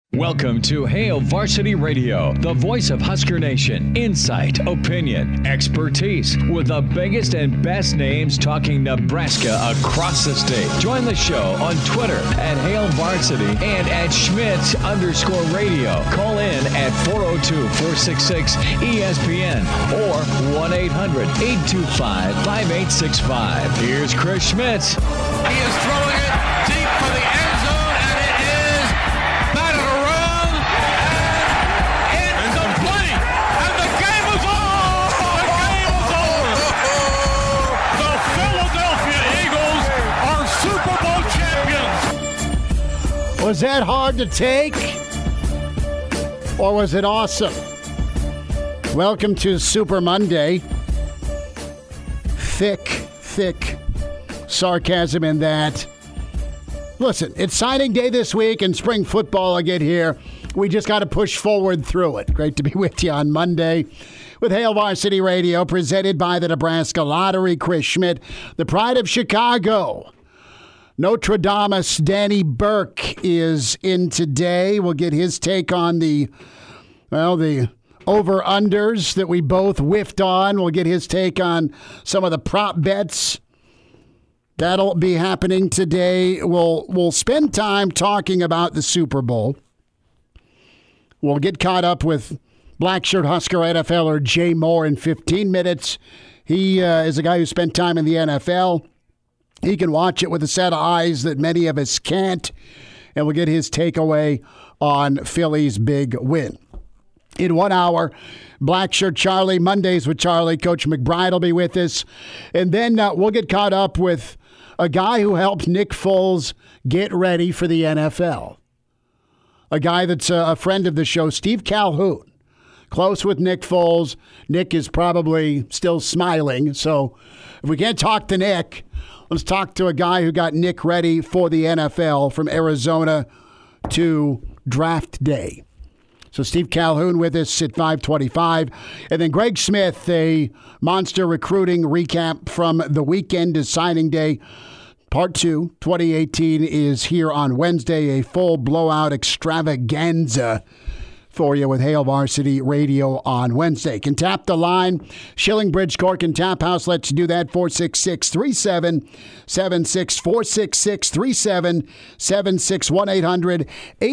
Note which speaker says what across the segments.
Speaker 1: Welcome to Hail Varsity Radio, the voice of Husker Nation. Insight, opinion, expertise, with the biggest and best names talking Nebraska across the state. Join the show on Twitter at Hail Varsity and at Schmitz_radio. Call in at 402-466-ESPN or 1-800-825-5865. Here's Chris Schmitz.
Speaker 2: He is throwing it deep for the end zone, and it is batted around and incomplete. And the game is over. The game is over. The Philadelphia Eagles are Super Bowl champions.
Speaker 3: Was that hard to take? Or was it awesome? Welcome to Super Monday. Thick sarcasm in that. Listen, it's signing day this week and spring football will get here. We just got to push forward through it. Great to be with you on Monday with Hail Varsity Radio, presented by the Nebraska Lottery. Chris Schmidt, the pride of Chicago. Notre Dame's Danny Burke is in today. We'll get his take on the over-unders that we both whiffed on. We'll get his take on some of the prop bets. That'll be happening today. We'll spend time talking about the Super Bowl. We'll get caught up with Blackshirt Husker NFLer Jay Moore in 15 minutes. He is a guy who spent time in the NFL. He can watch it with a set of eyes that many of us can't. And we'll get his takeaway on Philly's big win. In 1 hour, Blackshirt Charlie, Mondays with Charlie. Coach McBride will be with us. And then we'll get caught up with a guy who helped Nick Foles get ready for the NFL. A guy that's a friend of the show, Steve Calhoun. Close with Nick Foles. Nick is probably still smiling. So if we can't talk to Nick, let's talk to a guy who got Nick ready for the NFL from Arizona to draft day. So Steve Calhoun with us at 5:25. And then Greg Smith, a monster recruiting recap from the weekend to signing day. Part 2, 2018, is here on Wednesday. A full blowout extravaganza for you with Hail Varsity Radio on Wednesday. Can tap the line. Shillingbridge, Cork, and Tap House. Let's do that. 466-3776. 466-3776.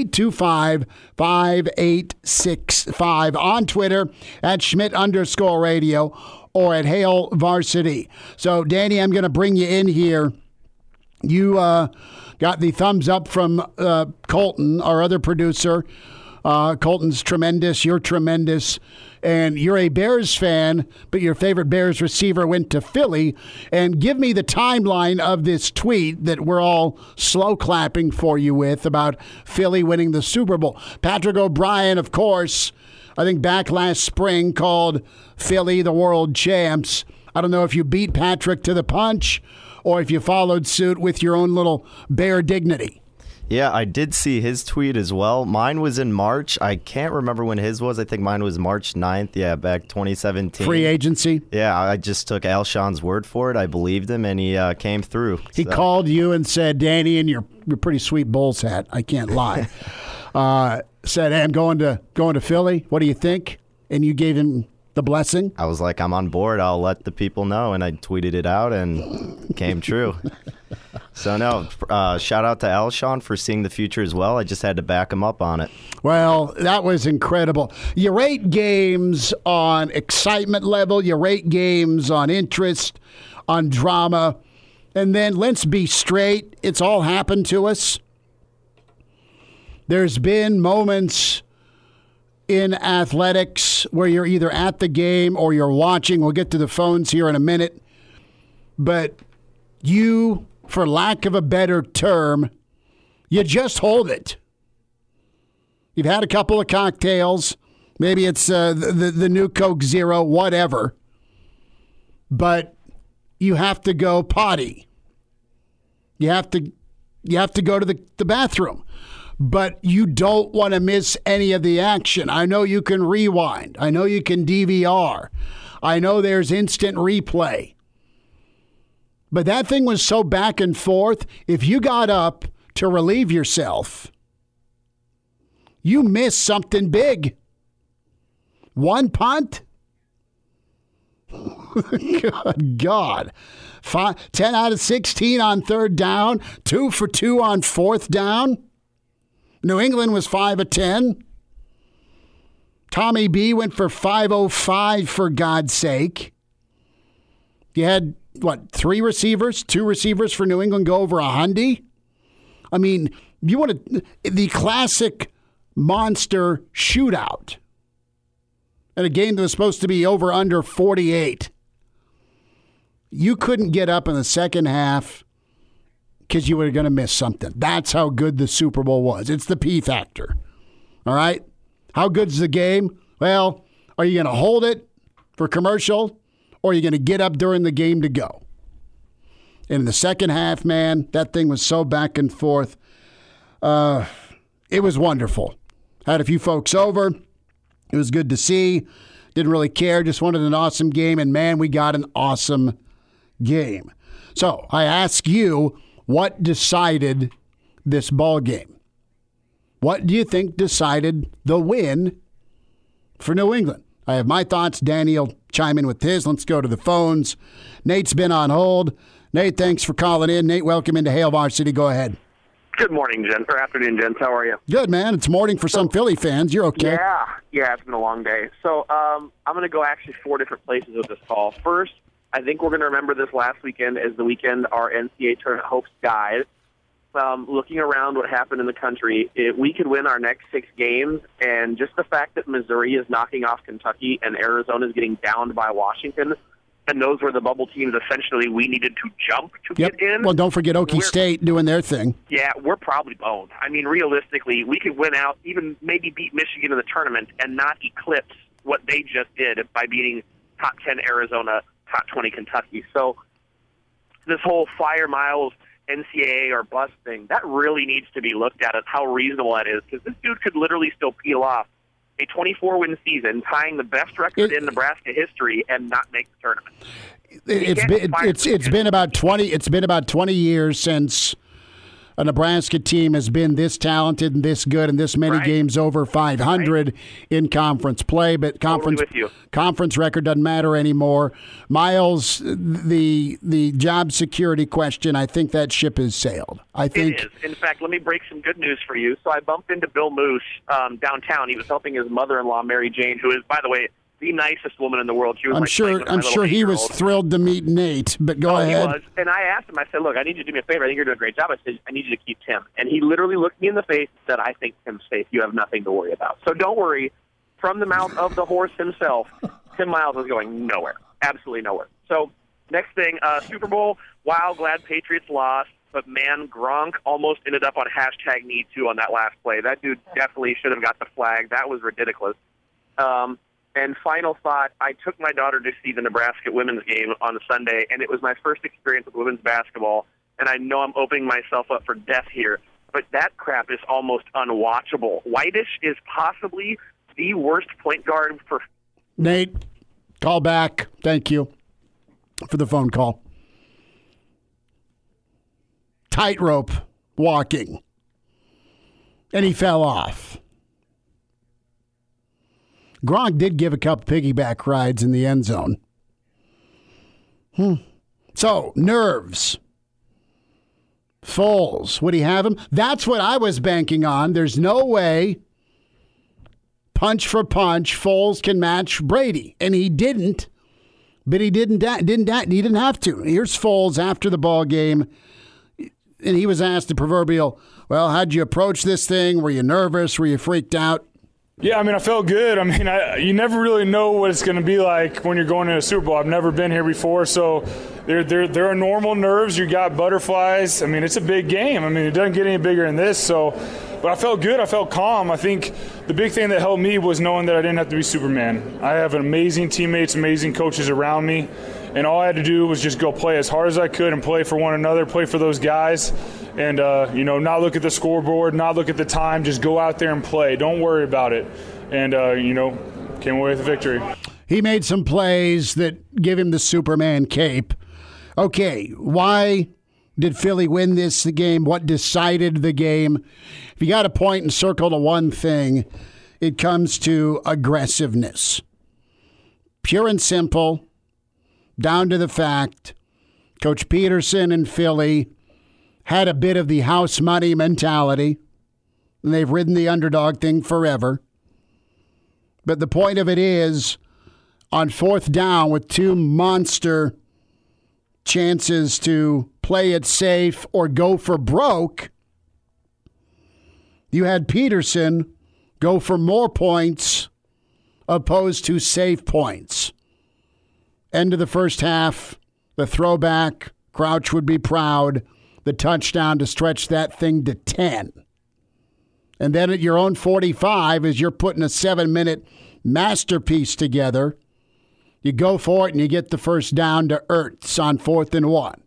Speaker 3: 1-800-825-5865. On Twitter at Schmidt_radio or at Hail Varsity. So, Danny, I'm going to bring you in here. You got the thumbs up from Colton, our other producer. Colton's tremendous. You're tremendous. And you're a Bears fan, but your favorite Bears receiver went to Philly. And give me the timeline of this tweet that we're all slow clapping for you with about Philly winning the Super Bowl. Patrick O'Brien, of course, I think back last spring called Philly the world champs. I don't know if you beat Patrick to the punch or if you followed suit with your own little Bear dignity.
Speaker 4: Yeah, I did see his tweet as well. Mine was in March. I can't remember when his was. I think mine was March 9th. Yeah, back 2017.
Speaker 3: Free agency?
Speaker 4: Yeah, I just took Alshon's word for it. I believed him, and he came through.
Speaker 3: He called you and said, Danny, in your pretty sweet Bulls hat, I can't lie, said, hey, I'm going to Philly. What do you think? And you gave him the blessing?
Speaker 4: I was like, I'm on board. I'll let the people know. And I tweeted it out, and it came true. So, no, shout out to Alshon for seeing the future as well. I just had to back him up on it.
Speaker 3: Well, that was incredible. You rate games on excitement level. You rate games on interest, on drama. And then let's be straight. It's all happened to us. There's been moments in athletics where you're either at the game or you're watching. We'll get to the phones here in a minute. But you, for lack of a better term, you just hold it. You've had a couple of cocktails. Maybe it's the new Coke Zero, whatever. But you have to go potty. You have to go to the bathroom. But you don't want to miss any of the action. I know you can rewind. I know you can DVR. I know there's instant replay. But that thing was so back and forth. If you got up to relieve yourself, You missed something big. One punt? Good God. 10 out of 16 on third down, 2 for 2 on fourth down. New England was 5 of 10. Tommy B went for 505 for God's sake. You had, 3 receivers? 2 receivers for New England go over 100? I mean, you want the classic monster shootout in a game that was supposed to be over under 48. You couldn't get up in the second half because you were going to miss something. That's how good the Super Bowl was. It's the P factor. All right? How good's the game? Well, are you going to hold it for commercial, or are you going to get up during the game to go? In the second half, man, that thing was so back and forth. It was wonderful. Had a few folks over. It was good to see. Didn't really care. Just wanted an awesome game. And, man, we got an awesome game. So I ask you, what decided this ball game? What do you think decided the win for New England? I have my thoughts. Danny will chime in with his. Let's go to the phones. Nate's been on hold. Nate, thanks for calling in. Nate, welcome into Hail Varsity. Go ahead.
Speaker 5: Good morning, gents, or afternoon, gents. How are you?
Speaker 3: Good, man. It's morning for some Philly fans. You're okay.
Speaker 5: Yeah, it's been a long day. So I'm going to go actually 4 different places with this call. First, I think we're going to remember this last weekend as the weekend our NCAA tournament hopes died. Looking around what happened in the country, we could win our next 6 games, and just the fact that Missouri is knocking off Kentucky and Arizona is getting downed by Washington, and those were the bubble teams essentially we needed to jump to get in.
Speaker 3: Well, don't forget Okie State doing their thing.
Speaker 5: Yeah, we're probably boned. I mean, realistically, we could win out, even maybe beat Michigan in the tournament and not eclipse what they just did by beating top 10 Arizona, top 20 Kentucky. So this whole Fire Miles NCAA or bust thing, that really needs to be looked at how reasonable that is, because this dude could literally still peel off a 24-win season, tying the best record in Nebraska history, and not make the tournament.
Speaker 3: It's been about 20 years since a Nebraska team has been this talented and this good and this many games over 500 in conference play, but conference record doesn't matter anymore. Miles, the job security question, I think that ship has sailed.
Speaker 5: It is. In fact, let me break some good news for you. So I bumped into Bill Moose downtown. He was helping his mother-in-law, Mary Jane, who is, by the way, the nicest woman in the world. She was
Speaker 3: I'm sure he was thrilled to meet Nate, but go ahead.
Speaker 5: He was. And I asked him, I said, look, I need you to do me a favor. I think you're doing a great job. I said, I need you to keep Tim. And he literally looked me in the face and said, I think Tim's safe. You have nothing to worry about. So don't worry. From the mouth of the horse himself, Tim Miles is going nowhere. Absolutely nowhere. So next thing, Super Bowl, wow, glad Patriots lost. But, man, Gronk almost ended up on #MeToo on that last play. That dude definitely should have got the flag. That was ridiculous. And final thought, I took my daughter to see the Nebraska women's game on Sunday, and it was my first experience with women's basketball. And I know I'm opening myself up for death here, but that crap is almost unwatchable. Whitish is possibly the worst point guard for...
Speaker 3: Nate, call back. Thank you for the phone call. Tightrope walking. And he fell off. Gronk did give a couple piggyback rides in the end zone. So, nerves. Foles, would he have him? That's what I was banking on. There's no way, punch for punch, Foles can match Brady. And he didn't, but he didn't have to. Here's Foles after the ball game, and he was asked the proverbial, well, how'd you approach this thing? Were you nervous? Were you freaked out?
Speaker 6: Yeah, I mean, I felt good. I mean, you never really know what it's going to be like when you're going to a Super Bowl. I've never been here before, so there are normal nerves. You got butterflies. I mean, it's a big game. I mean, it doesn't get any bigger than this. So, but I felt good. I felt calm. I think the big thing that helped me was knowing that I didn't have to be Superman. I have amazing teammates, amazing coaches around me, and all I had to do was just go play as hard as I could and play for one another, play for those guys. And, not look at the scoreboard, not look at the time, just go out there and play. Don't worry about it. And, came away with a victory.
Speaker 3: He made some plays that give him the Superman cape. Okay, why did Philly win this game? What decided the game? If you got to point and circle to one thing, it comes to aggressiveness. Pure and simple, down to the fact, Coach Peterson and Philly had a bit of the house money mentality, and they've ridden the underdog thing forever. But the point of it is, on fourth down with two monster chances to play it safe or go for broke, you had Peterson go for more points opposed to save points. End of the first half, the throwback, Crouch would be proud, the touchdown to stretch that thing to 10. And then at your own 45, as you're putting a 7-minute masterpiece together, you go for it and you get the first down to Ertz on 4th and 1.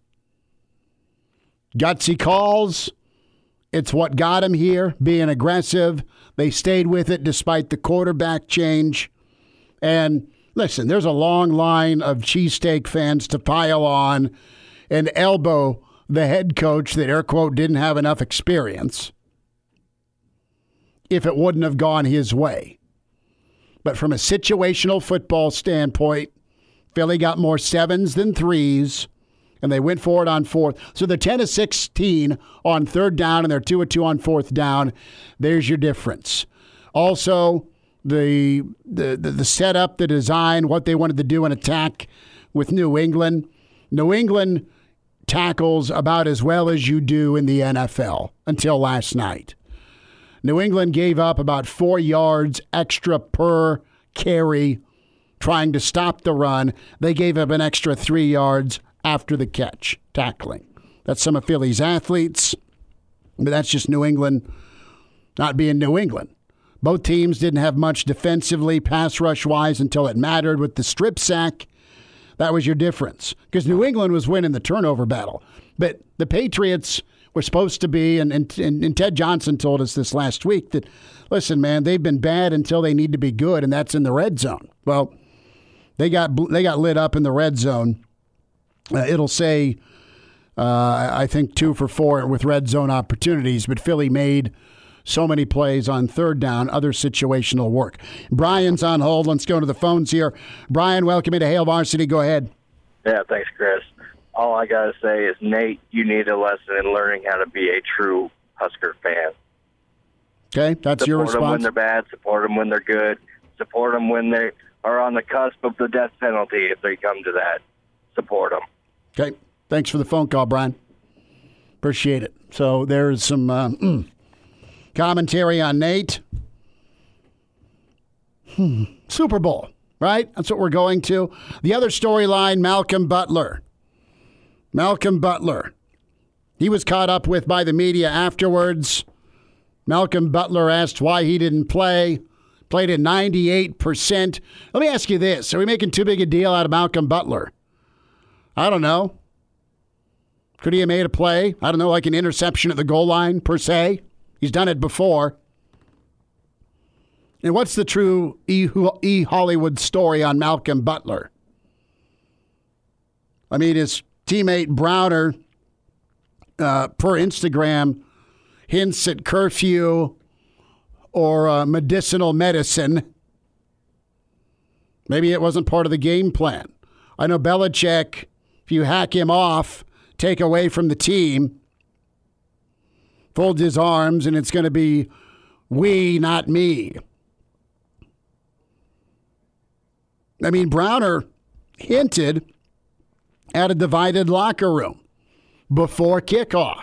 Speaker 3: Gutsy calls. It's what got him here, being aggressive. They stayed with it despite the quarterback change. And listen, there's a long line of cheesesteak fans to pile on and elbow the head coach that, air quote, didn't have enough experience if it wouldn't have gone his way. But from a situational football standpoint, Philly got more 7s than 3s, and they went for it on 4th. So they're 10 of 16 on 3rd down, and they're 2 of 2 on 4th down. There's your difference. Also, the setup, the design, what they wanted to do in attack with New England. New England tackles about as well as you do in the NFL until last night. New England gave up about 4 yards extra per carry trying to stop the run. They gave up an extra 3 yards after the catch, tackling. That's some of Philly's athletes, but that's just New England not being New England. Both teams didn't have much defensively, pass rush-wise, until it mattered with the strip sack. That was your difference, because New England was winning the turnover battle. But the Patriots were supposed to be, and Ted Johnson told us this last week, that, listen, man, they've been bad until they need to be good, and that's in the red zone. Well, they got lit up in the red zone. It'll say, I think, 2 for 4 with red zone opportunities, but Philly made so many plays on 3rd down, other situational work. Brian's on hold. Let's go to the phones here. Brian, welcome to Hail Varsity. Go ahead.
Speaker 7: Yeah, thanks, Chris. All I got to say is, Nate, you need a lesson in learning how to be a true Husker fan.
Speaker 3: Okay, that's your response.
Speaker 7: Support them when they're bad, support them when they're good, support them when they are on the cusp of the death penalty if they come to that. Support them.
Speaker 3: Okay, thanks for the phone call, Brian. Appreciate it. So there's some commentary on Nate. Super Bowl, right? That's what we're going to. The other storyline, Malcolm Butler. Malcolm Butler. He was caught up with by the media afterwards. Malcolm Butler asked why he didn't play. Played at 98%. Let me ask you this. Are we making too big a deal out of Malcolm Butler? I don't know. Could he have made a play? I don't know, like an interception at the goal line, per se. He's done it before. And what's the true E! Hollywood story on Malcolm Butler? I mean, his teammate Browner, per Instagram, hints at curfew or medicinal medicine. Maybe it wasn't part of the game plan. I know Belichick, if you hack him off, take away from the team, fold his arms, and it's going to be we, not me. I mean, Browner hinted at a divided locker room before kickoff.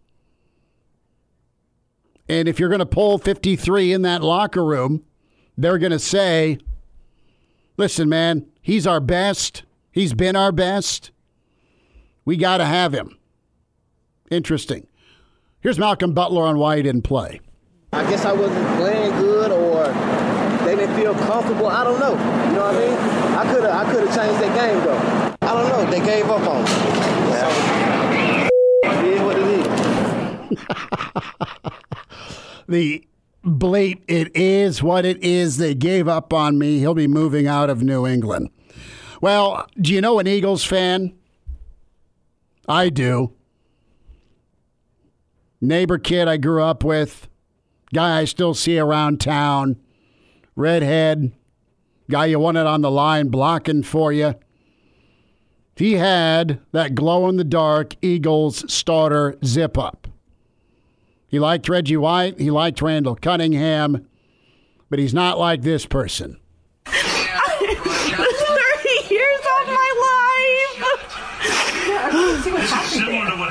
Speaker 3: And if you're going to pull 53 in that locker room, they're going to say, listen, man, he's our best. He's been our best. We got to have him. Interesting. Here's Malcolm Butler on why he didn't play.
Speaker 8: I guess I wasn't playing good, or they didn't feel comfortable. I don't know. You know what I mean? I could have changed that game, though. I don't know. They gave up on me. So, it is what it is.
Speaker 3: The bleep, it is what it is. They gave up on me. He'll be moving out of New England. Well, do you know an Eagles fan? I do. Neighbor kid I grew up with, guy I still see around town, redhead, guy you wanted on the line blocking for you. He had that glow-in-the-dark Eagles starter zip-up. He liked Reggie White. He liked Randall Cunningham. But he's not like this person.
Speaker 9: 30 years of my life!
Speaker 10: Similar to what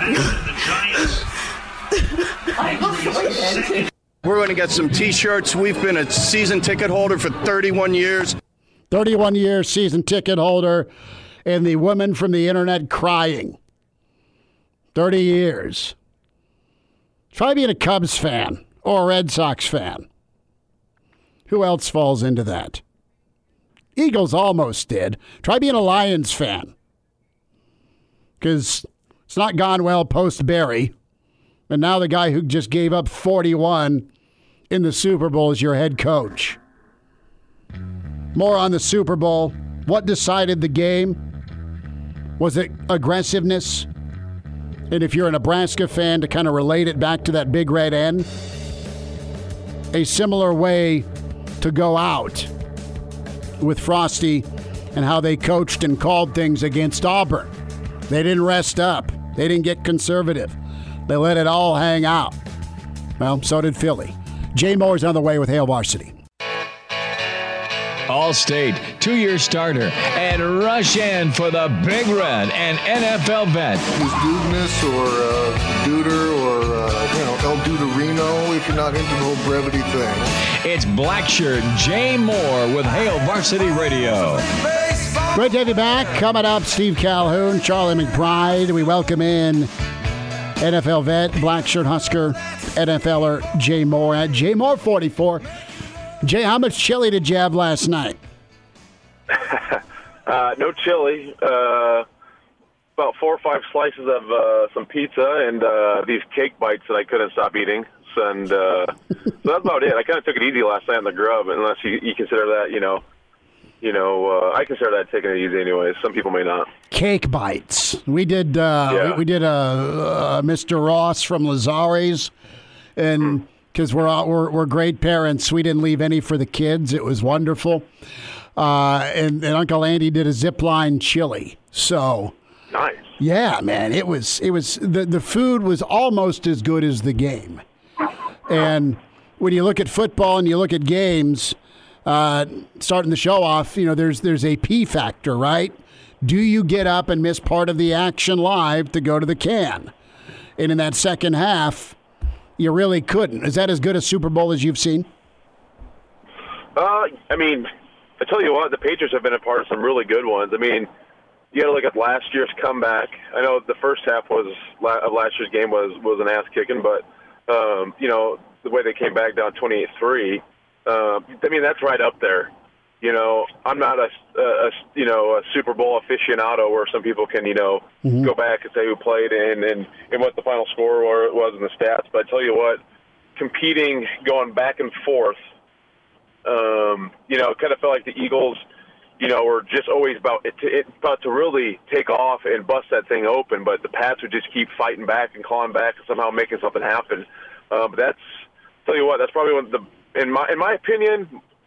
Speaker 10: happened to the Giants.
Speaker 11: We're going to get some T-shirts. We've been a season ticket holder for 31 years.
Speaker 3: 31-year season ticket holder. And the woman from the internet crying. 30 years. Try being a Cubs fan or a Red Sox fan. Who else falls into that? Eagles almost did. Try being a Lions fan. Because it's not gone well post-Barry. And now the guy who just gave up 41 in the Super Bowl is your head coach. More on the Super Bowl. What decided the game? Was it aggressiveness? And if you're a Nebraska fan, to kind of relate it back to that Big Red N, a similar way to go out with Frosty and how they coached and called things against Auburn. They didn't rest up. They didn't get conservative. They let it all hang out. Well, so did Philly. Jay Moore's on the way with Hail Varsity.
Speaker 1: All-State, 2-year starter, and rush in for the Big Red and NFL vet.
Speaker 12: Who's Dudeness or Duder or, El Duderino if you're not into the whole brevity thing.
Speaker 1: It's Blackshirt Jay Moore with Hail Varsity Radio.
Speaker 3: Great to have you back. Coming up, Steve Calhoun, Charlie McBride. We welcome in NFL vet, Blackshirt Husker, NFLer Jay Moore at Jay Moore 44. Jay, how much chili did you have last night?
Speaker 13: No chili. About 4 or 5 slices of some pizza and these cake bites that I couldn't stop eating. And so that's about it. I kind of took it easy last night on the grub, unless you consider that, I consider that taking it easy anyways. Some people may not.
Speaker 3: Cake bites. We did we did a Mr. Ross from Lazari's, and because we're great parents, we didn't leave any for the kids. It was wonderful. And Uncle Andy did a zipline chili. So
Speaker 13: nice.
Speaker 3: Yeah, man, it was the food was almost as good as the game. And when you look at football and you look at games, starting the show off, there's a P factor, right? Do you get up and miss part of the action live to go to the can? And in that second half, you really couldn't. Is that as good a Super Bowl as you've seen?
Speaker 13: I tell you what, the Patriots have been a part of some really good ones. I mean, you got to look at last year's comeback. I know the first half of last year's game was an ass kicking, but the way they came back down 28-3. That's right up there. I'm not a Super Bowl aficionado where some people can, go back and say who played and what the final score was in the stats. But I tell you what, competing, going back and forth, it kind of felt like the Eagles, were just always about to really take off and bust that thing open. But the Pats would just keep fighting back and clawing back and somehow making something happen. But tell you what, that's probably in my opinion.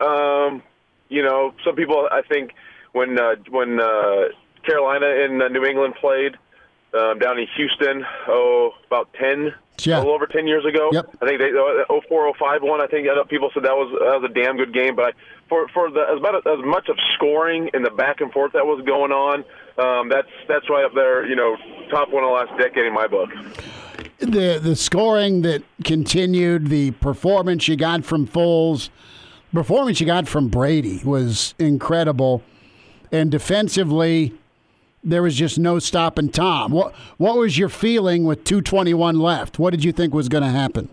Speaker 13: Some people, I think, when Carolina and New England played down in Houston, about 10, a little over 10 years ago.
Speaker 3: Yep.
Speaker 13: I think they 04-05 one. I think people said that was a damn good game. But for as much of scoring and the back and forth that was going on, that's right up there. Top one of the last decade in my book.
Speaker 3: The scoring that continued, the performance you got from Foles. Performance you got from Brady was incredible, and defensively, there was just no stopping Tom. What was your feeling with 2:21 left? What did you think was going to happen?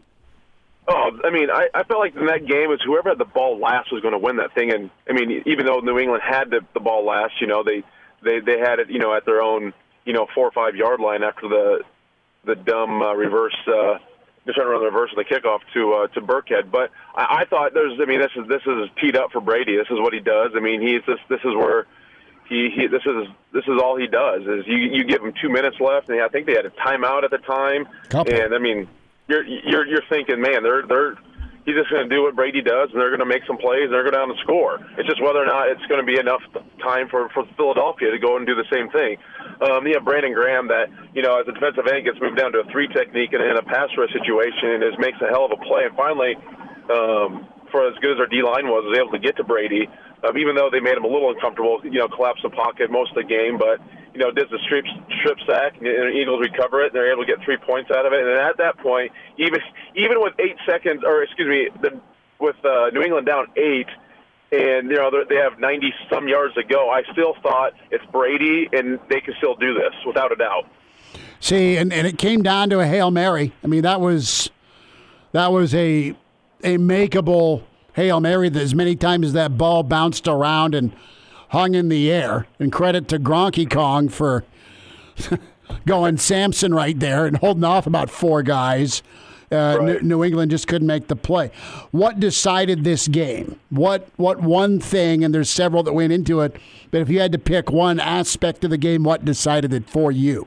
Speaker 13: I felt like in that game, it was whoever had the ball last was going to win that thing. And even though New England had the ball last, they had it, at their own, 4 or 5 yard line after the dumb reverse. Just trying to run the reverse of the kickoff to Burkhead, but I thought this is teed up for Brady. This is what he does. This is where this is all he does. Is you give him 2 minutes left, and I think they had a timeout at the time.
Speaker 3: Couple.
Speaker 13: And you're thinking, man, he's just going to do what Brady does, and they're going to make some plays, and they're going to go down and score. It's just whether or not it's going to be enough time for Philadelphia to go and do the same thing. You have Brandon Graham that, as a defensive end gets moved down to a 3 technique and in a pass rush situation and makes a hell of a play. And finally, for as good as our D-line was able to get to Brady, even though they made him a little uncomfortable, collapse the pocket most of the game, but, does the strip sack, and the Eagles recover it, and they're able to get 3 points out of it. And at that point, even with 8 seconds, with New England down 8, and, they have 90-some yards to go, I still thought it's Brady, and they can still do this, without a doubt.
Speaker 3: See, and it came down to a Hail Mary. I mean, that was a makeable Hail Mary that as many times as that ball bounced around and hung in the air. And credit to Gronky Kong for going Samson right there and holding off about 4 guys. Right. New England just couldn't make the play. What decided this game? What one thing, and there's several that went into it, but if you had to pick one aspect of the game, what decided it for you?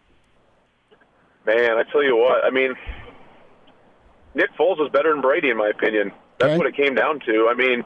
Speaker 13: Man, I tell you what, I mean, Nick Foles is better than Brady, in my opinion. That's what it came down to. I mean,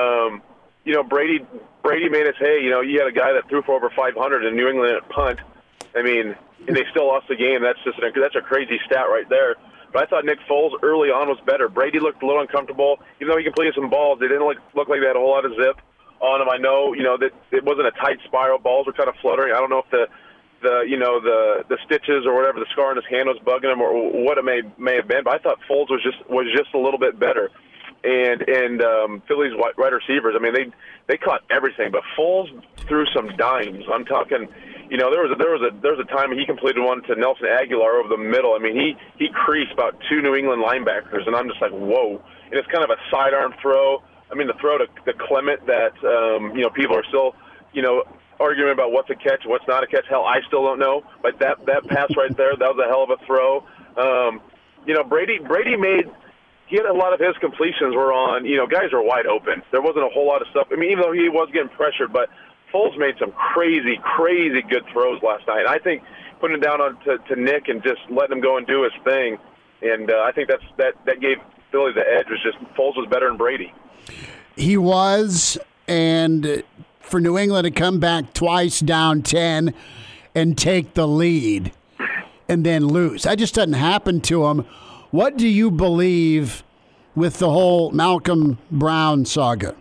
Speaker 13: Brady made us hay. You had a guy that threw for over 500 in New England at punt. I mean, and they still lost the game. That's a crazy stat right there. But I thought Nick Foles early on was better. Brady looked a little uncomfortable. Even though he completed some balls, they didn't look like they had a whole lot of zip on them. I know, that it wasn't a tight spiral. Balls were kind of fluttering. I don't know if the stitches or whatever, the scar on his hand was bugging him or what it may have been. But I thought Foles was just a little bit better. And Philly's wide receivers, I mean, they caught everything. But Foles threw some dimes. I'm talking. There was a time he completed one to Nelson Aguilar over the middle. I mean, he creased about 2 New England linebackers, and I'm just like, whoa. And it's kind of a sidearm throw. I mean, the throw to Clement that people are still arguing about what's a catch, what's not a catch. Hell, I still don't know. But that pass right there, that was a hell of a throw. Brady made. He had a lot of his completions were on. Guys were wide open. There wasn't a whole lot of stuff. I mean, even though he was getting pressured, but Foles made some crazy, crazy good throws last night. I think putting it down to Nick and just letting him go and do his thing, and I think that gave Philly the edge. Was just Foles was better than Brady.
Speaker 3: He was, and for New England to come back twice down 10 and take the lead and then lose, that just doesn't happen to him. What do you believe with the whole Malcolm Brown saga?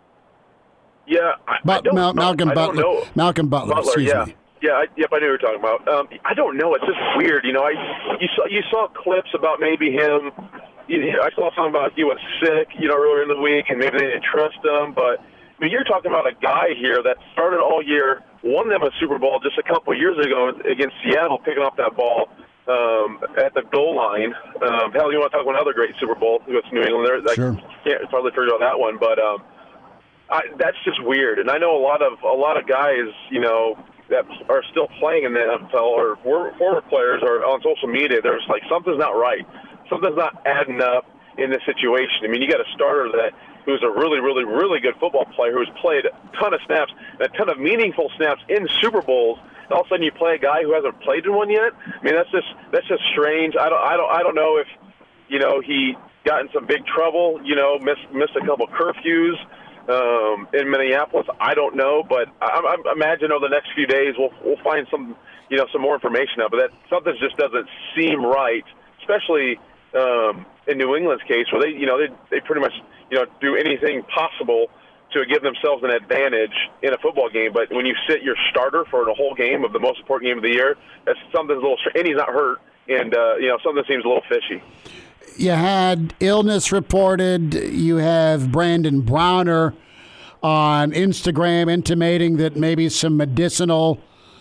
Speaker 13: Yeah,
Speaker 3: Malcolm Butler. Excuse me.
Speaker 13: Yeah, I knew what you were talking about. I don't know. It's just weird. You saw clips about maybe him. I saw something about he was sick, earlier in the week, and maybe they didn't trust him. But I mean, you're talking about a guy here that started all year, won them a Super Bowl just a couple of years ago against Seattle, picking up that ball at the goal line. Hell, you want to talk about another great Super Bowl with New England?
Speaker 3: Sure.
Speaker 13: I can't hardly figure out that one, but. That's just weird, and I know a lot of guys, that are still playing in the NFL or former players are on social media. They're just like, something's not right, something's not adding up in this situation. I mean, you got a starter who's a really, really, really good football player who's played a ton of snaps, a ton of meaningful snaps in Super Bowls. And all of a sudden, you play a guy who hasn't played in one yet. I mean, that's just strange. I don't know if he got in some big trouble. Missed a couple curfews. In Minneapolis, I don't know, but I imagine over the next few days we'll find some more information out. But that something just doesn't seem right, especially in New England's case, where they pretty much do anything possible to give themselves an advantage in a football game. But when you sit your starter for the whole game of the most important game of the year, that's something's a little. And he's not hurt, and something seems a little fishy.
Speaker 3: You had illness reported. You have Brandon Browner on Instagram intimating that maybe some medicinal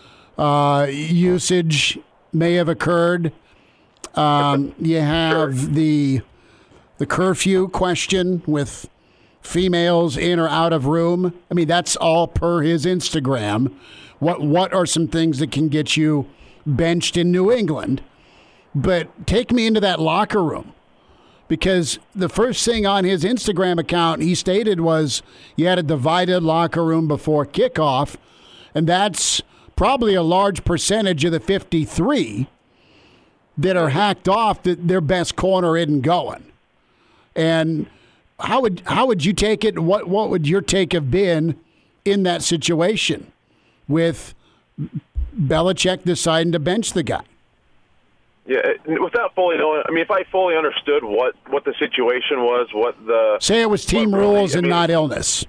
Speaker 3: usage may have occurred. You have the curfew question with females in or out of room. I mean, that's all per his Instagram. What are some things that can get you benched in New England? But take me into that locker room. Because the first thing on his Instagram account he stated was you had a divided locker room before kickoff, and that's probably a large percentage of the 53. that are hacked off that their best corner isn't going. And how would you take it? What would your take have been in that situation with Belichick deciding to bench the guy?
Speaker 13: Yeah, without fully knowing, I mean, if I fully understood what the situation was,
Speaker 3: say it was team rules and not illness.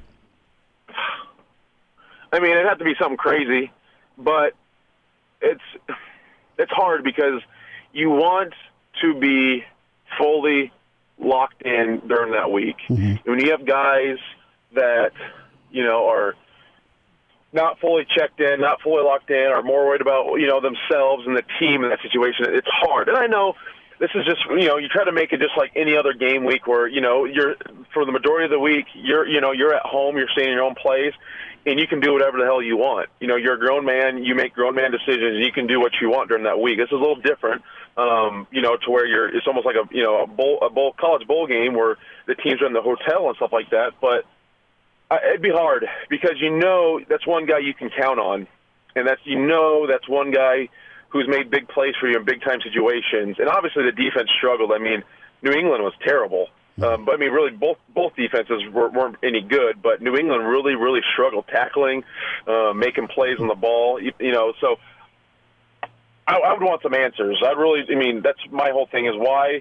Speaker 13: I mean, it had to be something crazy, but it's hard because you want to be fully locked in during that week. Mm-hmm. When you have guys that, are not fully checked in, not fully locked in, are more worried about, themselves and the team in that situation, it's hard. And I know this is just, you try to make it just like any other game week where, you're for the majority of the week, you're at home, you're staying in your own place, and you can do whatever the hell you want. You're a grown man, you make grown man decisions, and you can do what you want during that week. This is a little different, to where it's almost like a college bowl game where the teams are in the hotel and stuff like that. But it'd be hard because that's one guy you can count on, and that's one guy who's made big plays for you in big-time situations. And obviously the defense struggled. I mean, New England was terrible. But I mean, really, both defenses weren't any good. But New England really, really struggled tackling, making plays on the ball. So I would want some answers. That's my whole thing is why.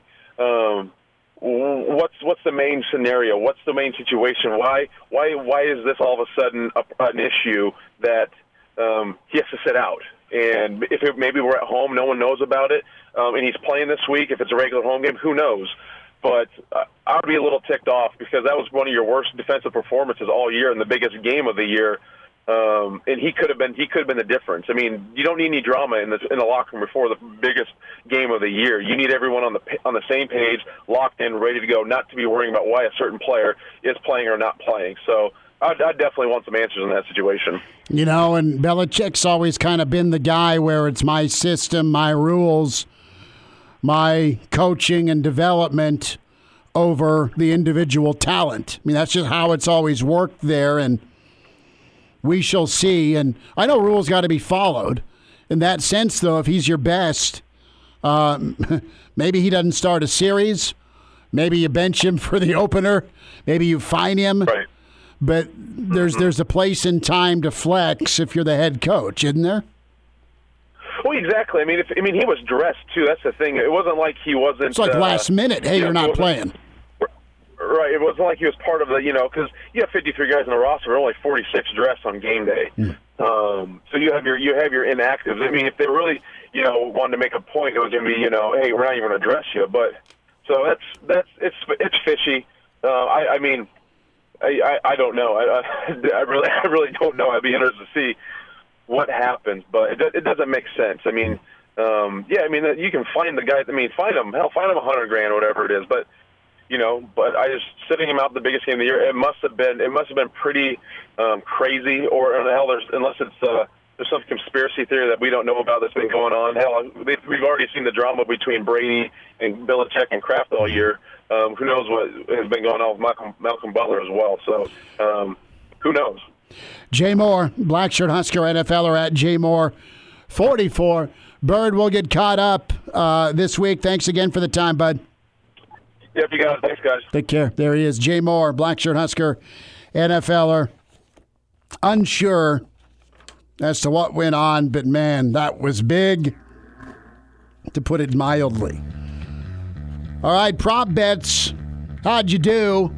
Speaker 13: What's the main scenario? What's the main situation? Why is this all of a sudden an issue that he has to sit out? And maybe we're at home, no one knows about it, and he's playing this week. If it's a regular home game, who knows? But I would be a little ticked off because that was one of your worst defensive performances all year in the biggest game of the year, and he could have been the difference. I mean, you don't need any drama in the locker room before the biggest game of the year. You need everyone on the same page, locked in, ready to go, not to be worrying about why a certain player is playing or not playing. So I'd definitely want some answers in that situation.
Speaker 3: And Belichick's always kind of been the guy where it's my system, my rules, my coaching and development over the individual talent. I mean, that's just how it's always worked there, and we shall see. And I know rules got to be followed. In that sense, though, if he's your best, maybe he doesn't start a series. Maybe you bench him for the opener. Maybe you fine him.
Speaker 13: Right.
Speaker 3: But there's a place and time to flex if you're the head coach, isn't there?
Speaker 13: Well, exactly. I mean, he was dressed too. That's the thing. It wasn't like he wasn't.
Speaker 3: It's like last minute. Hey, you're not playing.
Speaker 13: Right. It wasn't like he was part of the. Because you have 53 guys in the roster, but only 46 dressed on game day. So you have your inactives. I mean, if they really wanted to make a point, it was going to be hey, we're not even going to dress you. But so it's fishy. I mean, I don't know. I really don't know. I'd be interested to see what happens, but it doesn't make sense. I mean, you can find the guy. I mean, find him $100,000 or whatever it is. But but I just sitting him out the biggest game of the year. It must have been pretty crazy, or unless it's there's some conspiracy theory that we don't know about that's been going on. Hell, we've already seen the drama between Brady and Belichick and Kraft all year. Who knows what has been going on with Malcolm Butler as well. So who knows?
Speaker 3: Jay Moore, Blackshirt Husker NFLer at Jay Moore 44. Bird will get caught up this week. Thanks again for the time, bud.
Speaker 13: Yep, you got it. Thanks, guys.
Speaker 3: Take care. There he is, Jay Moore, Blackshirt Husker NFLer. Unsure as to what went on, but man, that was big, to put it mildly. All right, prop bets. How'd you do?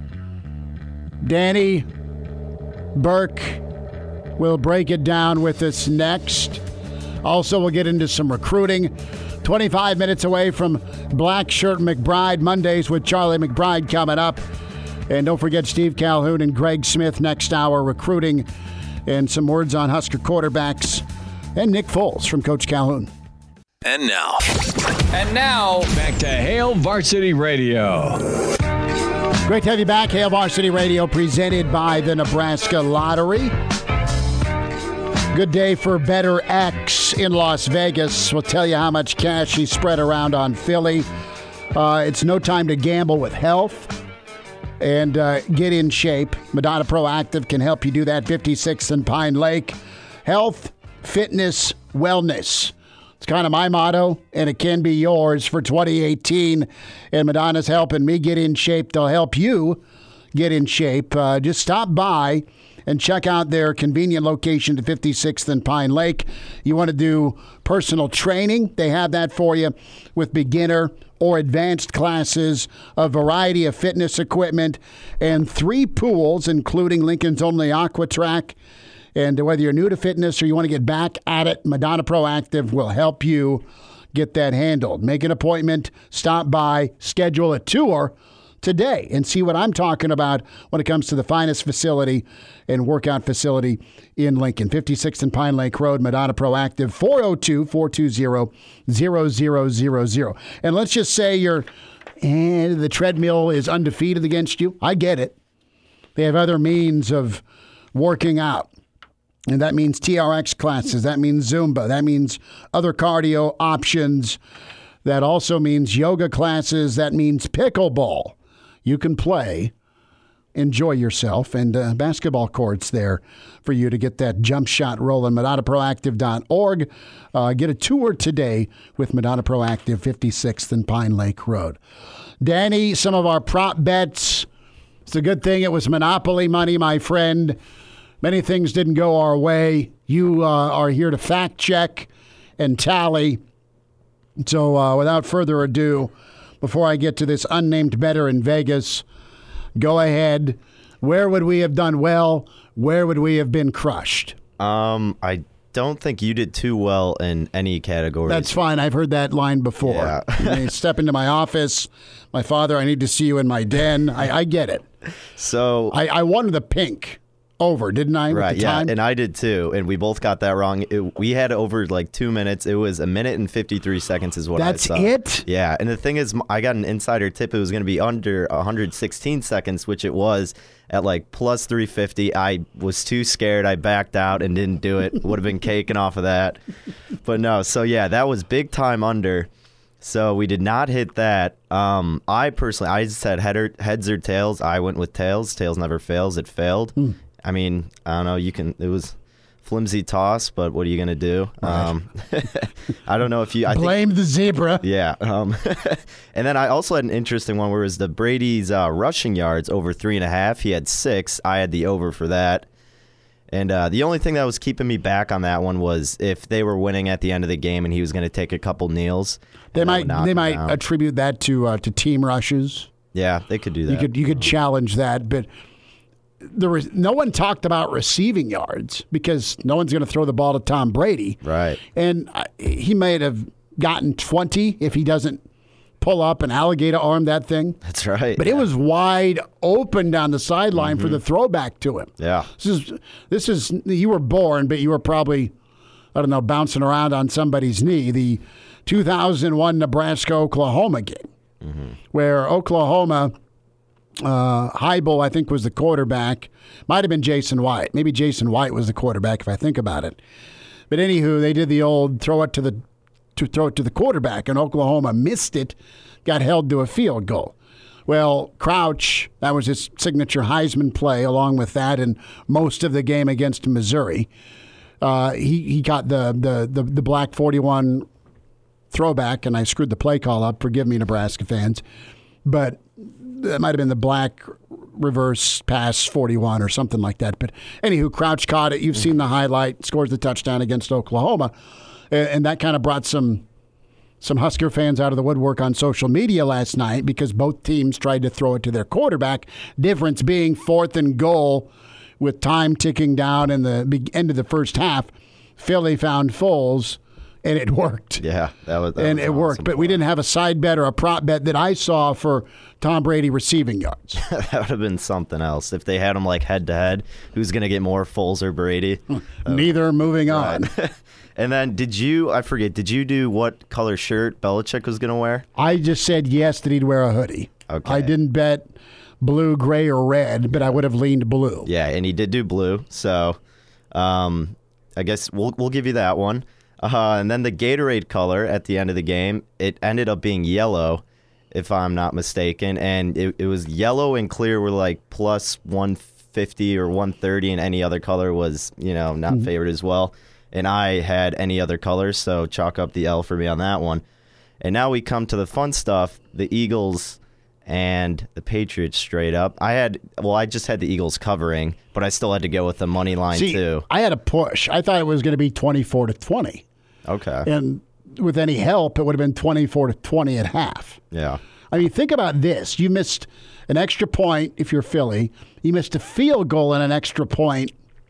Speaker 3: Danny Burke will break it down with us next. Also, we'll get into some recruiting. 25 minutes away from Blackshirt McBride. Mondays with Charlie McBride coming up. And don't forget Steve Calhoun and Greg Smith next hour, recruiting and some words on Husker quarterbacks. And Nick Foles from Coach Calhoun.
Speaker 1: And now, back to Hail Varsity Radio.
Speaker 3: Great to have you back. Hail Varsity Radio, presented by the Nebraska Lottery. Good day for Better X in Las Vegas. We'll tell you how much cash he spread around on Philly. It's no time to gamble with health and get in shape. Madonna Proactive can help you do that. 56th and Pine Lake. Health, fitness, wellness. It's kind of my motto, and it can be yours for 2018. And Madonna's helping me get in shape. They'll help you get in shape. Just stop by and check out their convenient location to 56th and Pine Lake. You want to do personal training? They have that for you with beginner or advanced classes, a variety of fitness equipment, and 3 pools, including Lincoln's only AquaTrack. And whether you're new to fitness or you want to get back at it, Madonna Proactive will help you get that handled. Make an appointment, stop by, schedule a tour today, and see what I'm talking about when it comes to the finest facility and workout facility in Lincoln. 56th and Pine Lake Road, Madonna Proactive, 402-420-0000. And let's just say the treadmill is undefeated against you. I get it. They have other means of working out. And that means TRX classes. That means Zumba. That means other cardio options. That also means yoga classes. That means pickleball. You can play, enjoy yourself, and basketball courts there for you to get that jump shot rolling. MadonnaProactive.org. Get a tour today with Madonna Proactive, 56th and Pine Lake Road. Danny, some of our prop bets. It's a good thing it was Monopoly money, my friend. Many things didn't go our way. You are here to fact check and tally. So without further ado, before I get to this unnamed bettor in Vegas, go ahead. Where would we have done well? Where would we have been crushed?
Speaker 4: I don't think you did too well in any category.
Speaker 3: That's fine. I've heard that line before.
Speaker 4: Yeah.
Speaker 3: You step into my office. My father, I need to see you in my den. I get it.
Speaker 4: So
Speaker 3: I won the pink over, didn't I?
Speaker 4: Right,
Speaker 3: at the
Speaker 4: yeah,
Speaker 3: time?
Speaker 4: and I did too, and we both got that wrong. We had over like 2 minutes. It was 1 minute and 53 seconds is what
Speaker 3: That's
Speaker 4: I saw.
Speaker 3: it?
Speaker 4: Yeah, and the thing is, I got an insider tip. It was going to be under 116 seconds, which it was at like plus 350. I was too scared. I backed out and didn't do it. Would have been caking off of that. But no, so yeah, that was big time under. So we did not hit that. I said heads or tails. I went with tails. Tails never fails. It failed. I mean, I don't know. It was flimsy toss, but what are you gonna do? Right. I don't know if you
Speaker 3: blame the zebra.
Speaker 4: Yeah. And then I also had an interesting one where it was the Brady's rushing yards over 3.5. He had 6. I had the over for that. And the only thing that was keeping me back on that one was if they were winning at the end of the game and he was going to take a couple kneels.
Speaker 3: They might attribute that to team rushes.
Speaker 4: Yeah, they could do that.
Speaker 3: You could challenge that, but no one talked about receiving yards because no one's going to throw the ball to Tom Brady.
Speaker 4: Right.
Speaker 3: And he might have gotten 20 if he doesn't pull up and alligator arm that thing.
Speaker 4: That's right.
Speaker 3: But it was wide open down the sideline for the throwback to him.
Speaker 4: Yeah.
Speaker 3: This is you were born, but you were probably, I don't know, bouncing around on somebody's knee. The 2001 Nebraska-Oklahoma game, where Oklahoma, Heibel, I think, was the quarterback. Might have been Jason White. Maybe Jason White was the quarterback if I think about it. But anywho, they did the old throw it to the quarterback, and Oklahoma missed it, got held to a field goal. Well, Crouch, that was his signature Heisman play, along with that and most of the game against Missouri. He got the black 41 throwback, and I screwed the play call up. Forgive me, Nebraska fans. But that might have been the black reverse pass 41 or something like that. But anywho, Crouch caught it. You've seen the highlight, scores the touchdown against Oklahoma. And that kind of brought some Husker fans out of the woodwork on social media last night because both teams tried to throw it to their quarterback. Difference being 4th and goal with time ticking down in the end of the first half. Philly found Foles, and it worked.
Speaker 4: Yeah, that was
Speaker 3: it
Speaker 4: awesome.
Speaker 3: Worked. But we didn't have a side bet or a prop bet that I saw for Tom Brady receiving yards.
Speaker 4: That would have been something else. If they had them like head-to-head, who's going to get more, Foles or Brady?
Speaker 3: Neither. Moving on.
Speaker 4: And then did you do what color shirt Belichick was going to wear?
Speaker 3: I just said yes that he'd wear a hoodie.
Speaker 4: Okay.
Speaker 3: I didn't bet blue, gray, or red, but I would have leaned blue.
Speaker 4: Yeah, and he did do blue. So I guess we'll give you that one. And then the Gatorade color at the end of the game, it ended up being yellow, if I'm not mistaken. And it was yellow and clear were like plus 150 or 130, and any other color was, not favored as well. and I had any other colors, so chalk up the L for me on that one. And now we come to the fun stuff, the Eagles and the Patriots straight up. I just had the Eagles covering, but I still had to go with the money line too.
Speaker 3: I had a push. I thought it was going to be 24-20.
Speaker 4: Okay.
Speaker 3: And with any help, it would have been 24-20 at half.
Speaker 4: Yeah.
Speaker 3: I mean, think about this. You missed an extra point if you're Philly. You missed a field goal and an extra point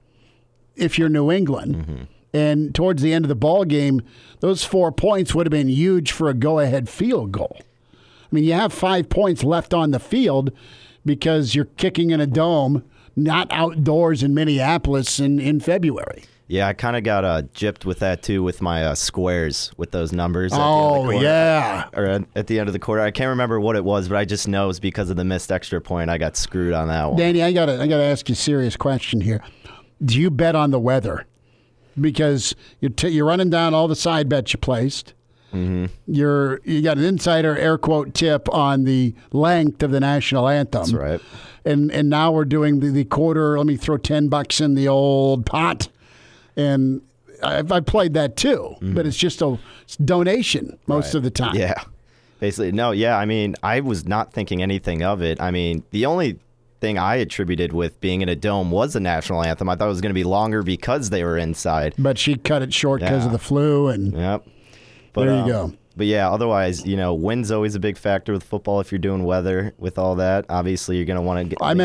Speaker 3: if you're New England. Mm-hmm. And towards the end of the ball game, those 4 points would have been huge for a go-ahead field goal. I mean, you have 5 points left on the field because you're kicking in a dome, not outdoors in Minneapolis in February.
Speaker 4: Yeah, I kind of got gypped with that, too, with my squares with those numbers.
Speaker 3: Oh, yeah.
Speaker 4: Or at the end of the quarter. I can't remember what it was, but I just know it's because of the missed extra point. I got screwed on that one.
Speaker 3: Danny, I gotta ask you a serious question here. Do you bet on the weather? Because you're running down all the side bets you placed.
Speaker 4: Mm-hmm.
Speaker 3: You got an insider air quote tip on the length of the national anthem.
Speaker 4: That's right.
Speaker 3: And now we're doing the quarter. Let me throw $10 in the old pot. And I played that too, but it's just a donation most of the time.
Speaker 4: Yeah. Basically, no, yeah. I mean, I was not thinking anything of it. I mean, the only thing I attributed with being in a dome was the national anthem. I thought it was going to be longer because they were inside.
Speaker 3: But she cut it short because of the flu. And
Speaker 4: yep. But,
Speaker 3: there you go.
Speaker 4: But yeah, otherwise, wind's always a big factor with football. If you're doing weather with all that, obviously you're going to want to get. I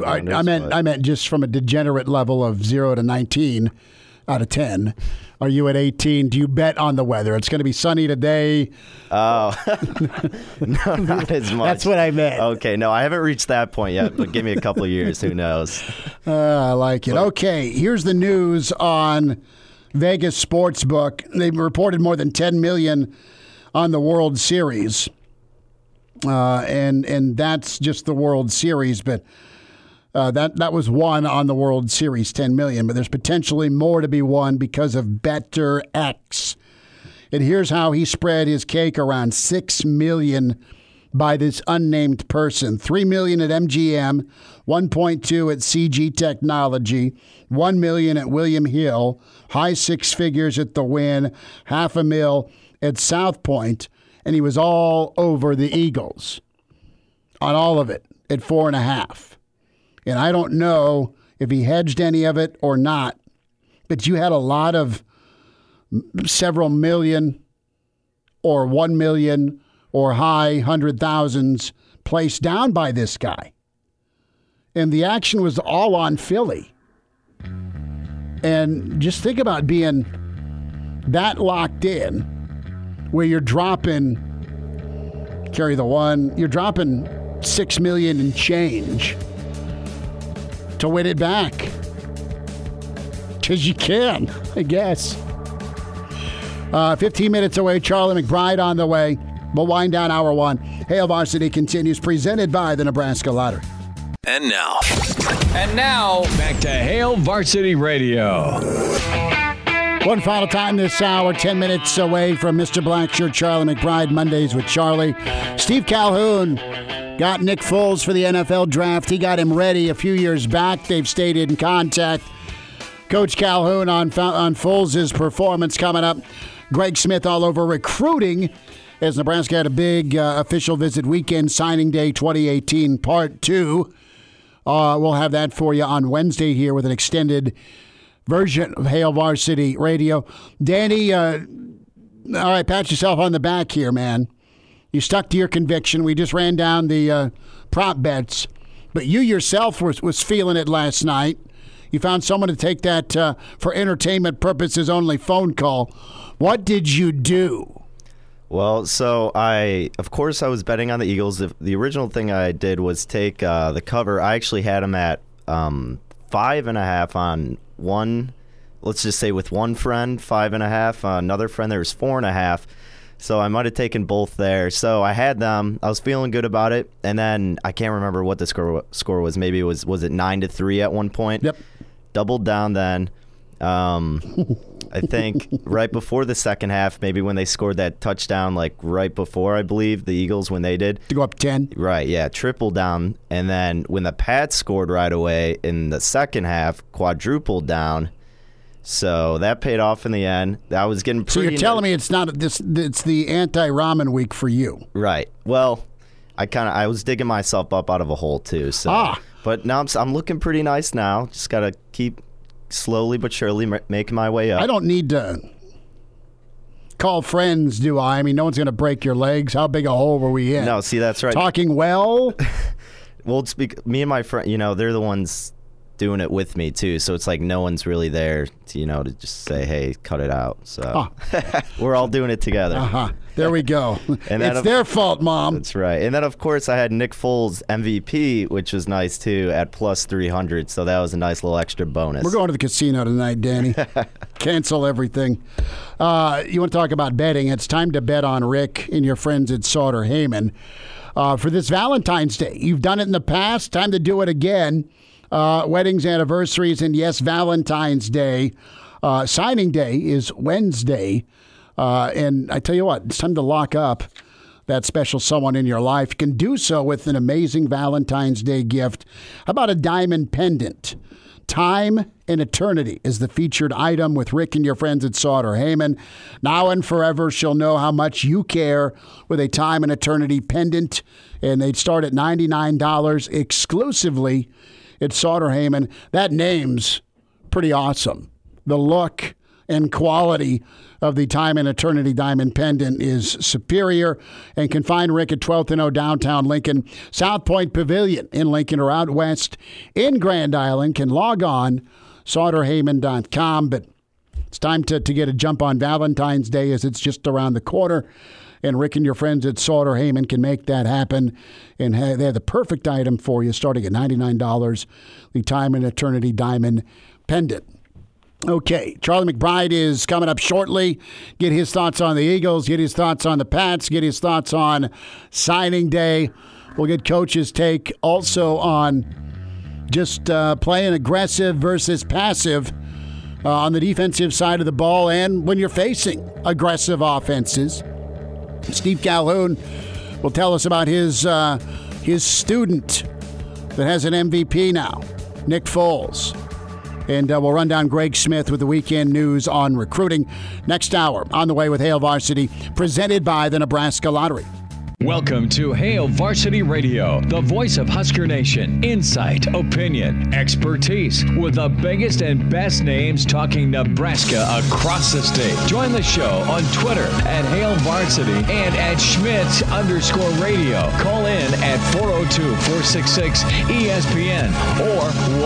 Speaker 3: meant just from a degenerate level of 0 to 19 out of 10. Are you at 18? Do you bet on the weather? It's going to be sunny today.
Speaker 4: Oh, no, not as much.
Speaker 3: That's what I meant.
Speaker 4: Okay, no, I haven't reached that point yet, but give me a couple of years. Who knows?
Speaker 3: I like it. Okay, here's the news on Vegas Sportsbook. They've reported more than $10 million on the World Series. And that's just the World Series, but that was won on the World Series, $10 million, but there's potentially more to be won because of BetterX. And here's how he spread his cake around. $6 million by this unnamed person. $3 million at MGM, $1.2 at CG Technology, $1 million at William Hill, high six figures at The Wynn, $500,000 at South Point, and he was all over the Eagles on all of it at 4.5. And I don't know if he hedged any of it or not, but you had a lot of several million or 1 million or high 100,000s placed down by this guy. And the action was all on Philly. And just think about being that locked in where you're dropping, carry the one, you're dropping $6 million in change to win it back. Because you can, I guess. 15 minutes away, Charlie McBride on the way. We'll wind down hour one. Hail Varsity continues, presented by the Nebraska Lottery.
Speaker 1: And now, back to Hail Varsity Radio.
Speaker 3: One final time this hour, 10 minutes away from Mr. Blackshirt, Charlie McBride, Mondays with Charlie. Steve Calhoun got Nick Foles for the NFL draft. He got him ready a few years back. They've stayed in contact. Coach Calhoun on Foles' performance coming up. Greg Smith all over recruiting as Nebraska had a big official visit weekend, signing day 2018 part 2. We'll have that for you on Wednesday here with an extended version of Hail Varsity Radio. Danny, all right, pat yourself on the back here, man. You stuck to your conviction. We just ran down the prop bets, but you yourself was feeling it last night. You found someone to take that for entertainment purposes only phone call. What did you do?
Speaker 4: Well, so of course I was betting on the Eagles. The original thing I did was take the cover. I actually had them at 5.5 on one. Let's just say with one friend, 5.5. Another friend, there was 4.5. So I might have taken both there. So I had them. I was feeling good about it. And then I can't remember what the score was. Maybe it was it 9-3 at one point?
Speaker 3: Yep.
Speaker 4: Doubled down then. I think right before the second half, maybe when they scored that touchdown, like right before, I believe, the Eagles, when they did.
Speaker 3: To go up 10?
Speaker 4: Right, yeah, triple down. And then when the Pats scored right away in the second half, quadrupled down. So that paid off in the end. I was getting pretty.
Speaker 3: So you're telling me it's not this? It's the anti-ramen week for you,
Speaker 4: right? Well, I was digging myself up out of a hole too. So, but now I'm looking pretty nice now. Just gotta keep slowly but surely making my way up.
Speaker 3: I don't need to call friends, do I? I mean, no one's gonna break your legs. How big a hole were we in?
Speaker 4: No, see, that's right.
Speaker 3: Talking well.
Speaker 4: Well, me and my friend, they're the ones doing it with me too, so it's like no one's really there to to just say, hey, cut it out. So we're all doing it together.
Speaker 3: There we go.
Speaker 4: And
Speaker 3: it's their fault, Mom.
Speaker 4: That's right. And then of course I had Nick Foles MVP, which was nice too, at plus 300, so that was a nice little extra bonus.
Speaker 3: We're going to the casino tonight, Danny. Cancel everything. You want to talk about betting? It's time to bet on Rick and your friends at Sauter Heyman for this Valentine's Day. You've done it in the past. Time to do it again. Weddings, anniversaries, and yes, Valentine's Day. Signing day is Wednesday. And I tell you what, it's time to lock up that special someone in your life. You can do so with an amazing Valentine's Day gift. How about a diamond pendant? Time and Eternity is the featured item with Rick and your friends at Sauter Heyman. Now and forever, she'll know how much you care with a Time and Eternity pendant. And they'd start at $99 exclusively at Sauter Heyman. That name's pretty awesome. The look and quality of the Time and Eternity Diamond Pendant is superior, and can find Rick at 12th and O downtown Lincoln, South Point Pavilion in Lincoln, or out west in Grand Island. Can log on sauterheyman.com. But it's time to get a jump on Valentine's Day, as it's just around the corner. And Rick and your friends at Sauter Heyman can make that happen. And they have the perfect item for you, starting at $99, the Time and Eternity Diamond Pendant. Okay, Charlie McBride is coming up shortly. Get his thoughts on the Eagles, get his thoughts on the Pats, get his thoughts on signing day. We'll get Coach's take also on just playing aggressive versus passive on the defensive side of the ball, and when you're facing aggressive offenses. Steve Calhoun will tell us about his student that has an MVP now, Nick Foles. And we'll run down Greg Smith with the weekend news on recruiting next hour. On the way with Hail Varsity, presented by the Nebraska Lottery.
Speaker 1: Welcome to Hail Varsity Radio, the voice of Husker Nation. Insight, opinion, expertise, with the biggest and best names talking Nebraska across the state. Join the show on Twitter at Hail Varsity and at Schmitz_radio. Call in at 402-466-ESPN or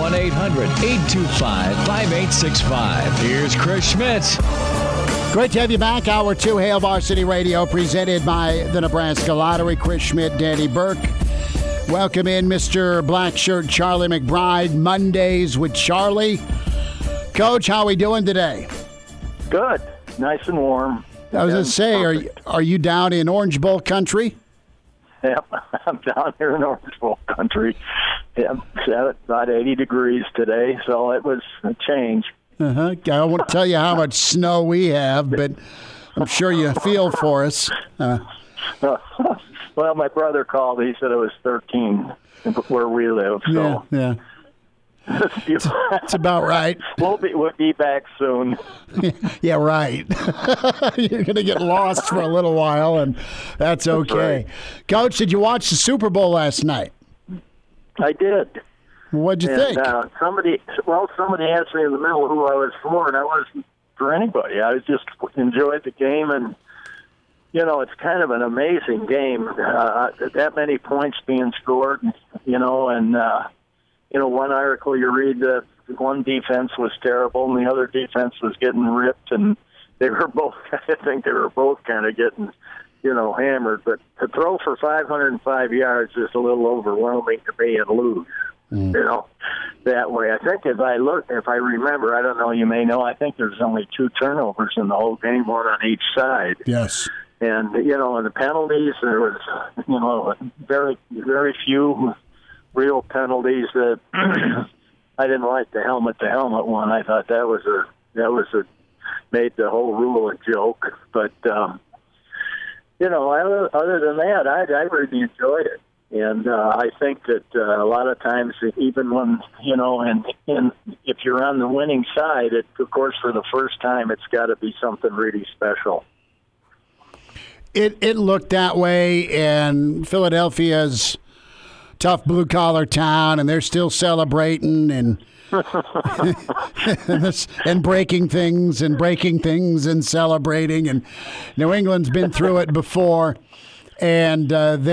Speaker 1: 1-800-825-5865. Here's Chris Schmitz.
Speaker 3: Great to have you back. Hour 2, Hail Varsity Radio, presented by the Nebraska Lottery. Chris Schmidt, Danny Burke. Welcome in, Mr. Black Shirt Charlie McBride. Mondays with Charlie. Coach, how are we doing today?
Speaker 14: Good. Nice and warm.
Speaker 3: I was going to say, are you down in Orange Bowl country?
Speaker 14: Yep, I'm down here in Orange Bowl country. Yep, it's about 80 degrees today, so it was a change.
Speaker 3: I won't tell you how much snow we have, but I'm sure you feel for us.
Speaker 14: Well, my brother called. He said it was 13 where we live. So.
Speaker 3: Yeah. It's about right.
Speaker 14: We'll be back soon.
Speaker 3: Yeah, right. You're going to get lost for a little while, and that's okay. Right. Coach, did you watch the Super Bowl last night?
Speaker 14: I did.
Speaker 3: What'd you think?
Speaker 14: Somebody asked me in the middle who I was for, and I wasn't for anybody. I just enjoyed the game, and, it's kind of an amazing game. That many points being scored, and one article you read that one defense was terrible and the other defense was getting ripped, and they were both, I think they were both kind of getting, hammered. But to throw for 505 yards is a little overwhelming to me and lose. That way. I think if I remember, I don't know, you may know, I think there's only 2 turnovers in the whole game, one on each side.
Speaker 3: Yes.
Speaker 14: And, in the penalties, there was, very, very few real penalties that I didn't like the helmet-to-helmet one. I thought that was made the whole rule a joke. But, other than that, I really enjoyed it. And I think that a lot of times, even when, and if you're on the winning side, of course, for the first time, it's got to be something really special.
Speaker 3: It looked that way, and Philadelphia's tough blue-collar town, and they're still celebrating and and breaking things and celebrating. And New England's been through it before. And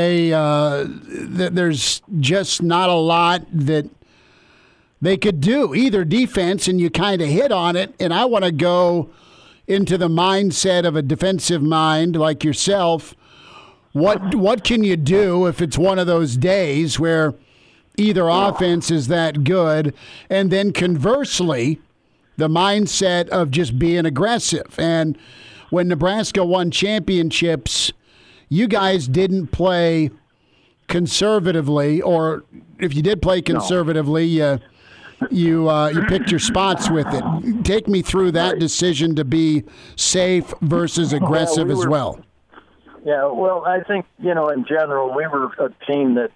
Speaker 3: there's just not a lot that they could do, either defense, and you kind of hit on it. And I want to go into the mindset of a defensive mind like yourself. What can you do if it's one of those days where either offense is that good, and then conversely, the mindset of just being aggressive? And when Nebraska won championships, you guys didn't play conservatively, or if you did play conservatively, you picked your spots with it. Take me through that decision to be safe versus aggressive as well.
Speaker 14: Yeah, well, I think, in general, we were a team that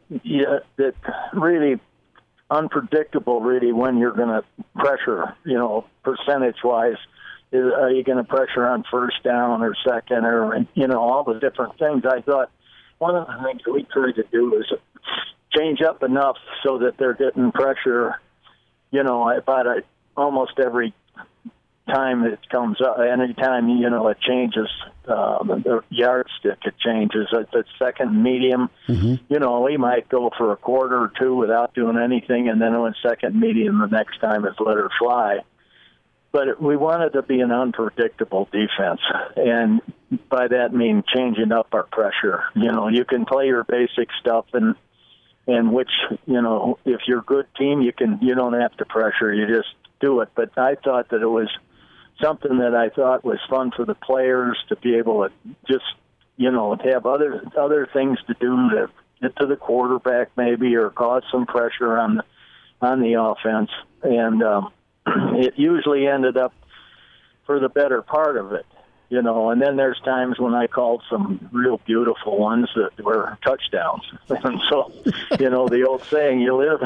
Speaker 14: really unpredictable, really, when you're going to pressure, percentage-wise. Are you going to pressure on first down or second or, all the different things? I thought one of the things we tried to do is change up enough so that they're getting pressure, about almost every time it comes up. Anytime, it changes, the yardstick, it changes. At the second medium, we might go for a quarter or two without doing anything, and then on second medium the next time it's let her fly. But we wanted to be an unpredictable defense, and by that mean changing up our pressure. You can play your basic stuff, and which, if you're a good team, you don't have to pressure, you just do it. But I thought that it was something that I thought was fun for the players to be able to just, have other things to do to get to the quarterback maybe, or cause some pressure on the offense, and it usually ended up for the better part of it, and then there's times when I called some real beautiful ones that were touchdowns. And so, the old saying, you live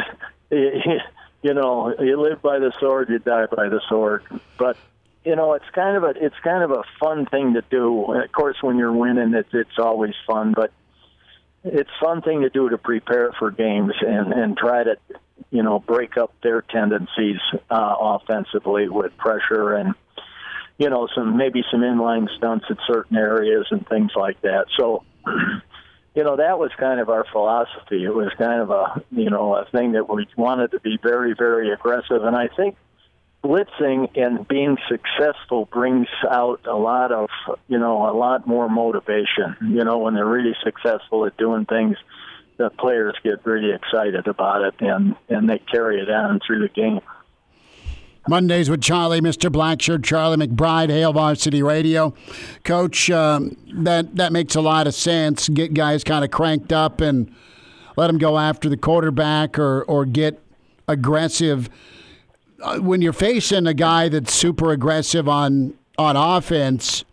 Speaker 14: by the sword, you die by the sword. But, it's kind of a fun thing to do. And of course, when you're winning, it's always fun, but it's a fun thing to do to prepare for games and try to, break up their tendencies offensively with pressure and, some inline stunts at certain areas and things like that. So, that was kind of our philosophy. It was kind of a thing that we wanted to be very, very aggressive. And I think blitzing and being successful brings out a lot more motivation. When they're really successful at doing things, the players get really excited about it, and they carry it on through the game.
Speaker 3: Mondays with Charlie, Mr. Blackshirt, Charlie McBride, Hail Varsity Radio. Coach, that makes a lot of sense. Get guys kind of cranked up and let them go after the quarterback or get aggressive. When you're facing a guy that's super aggressive on offense,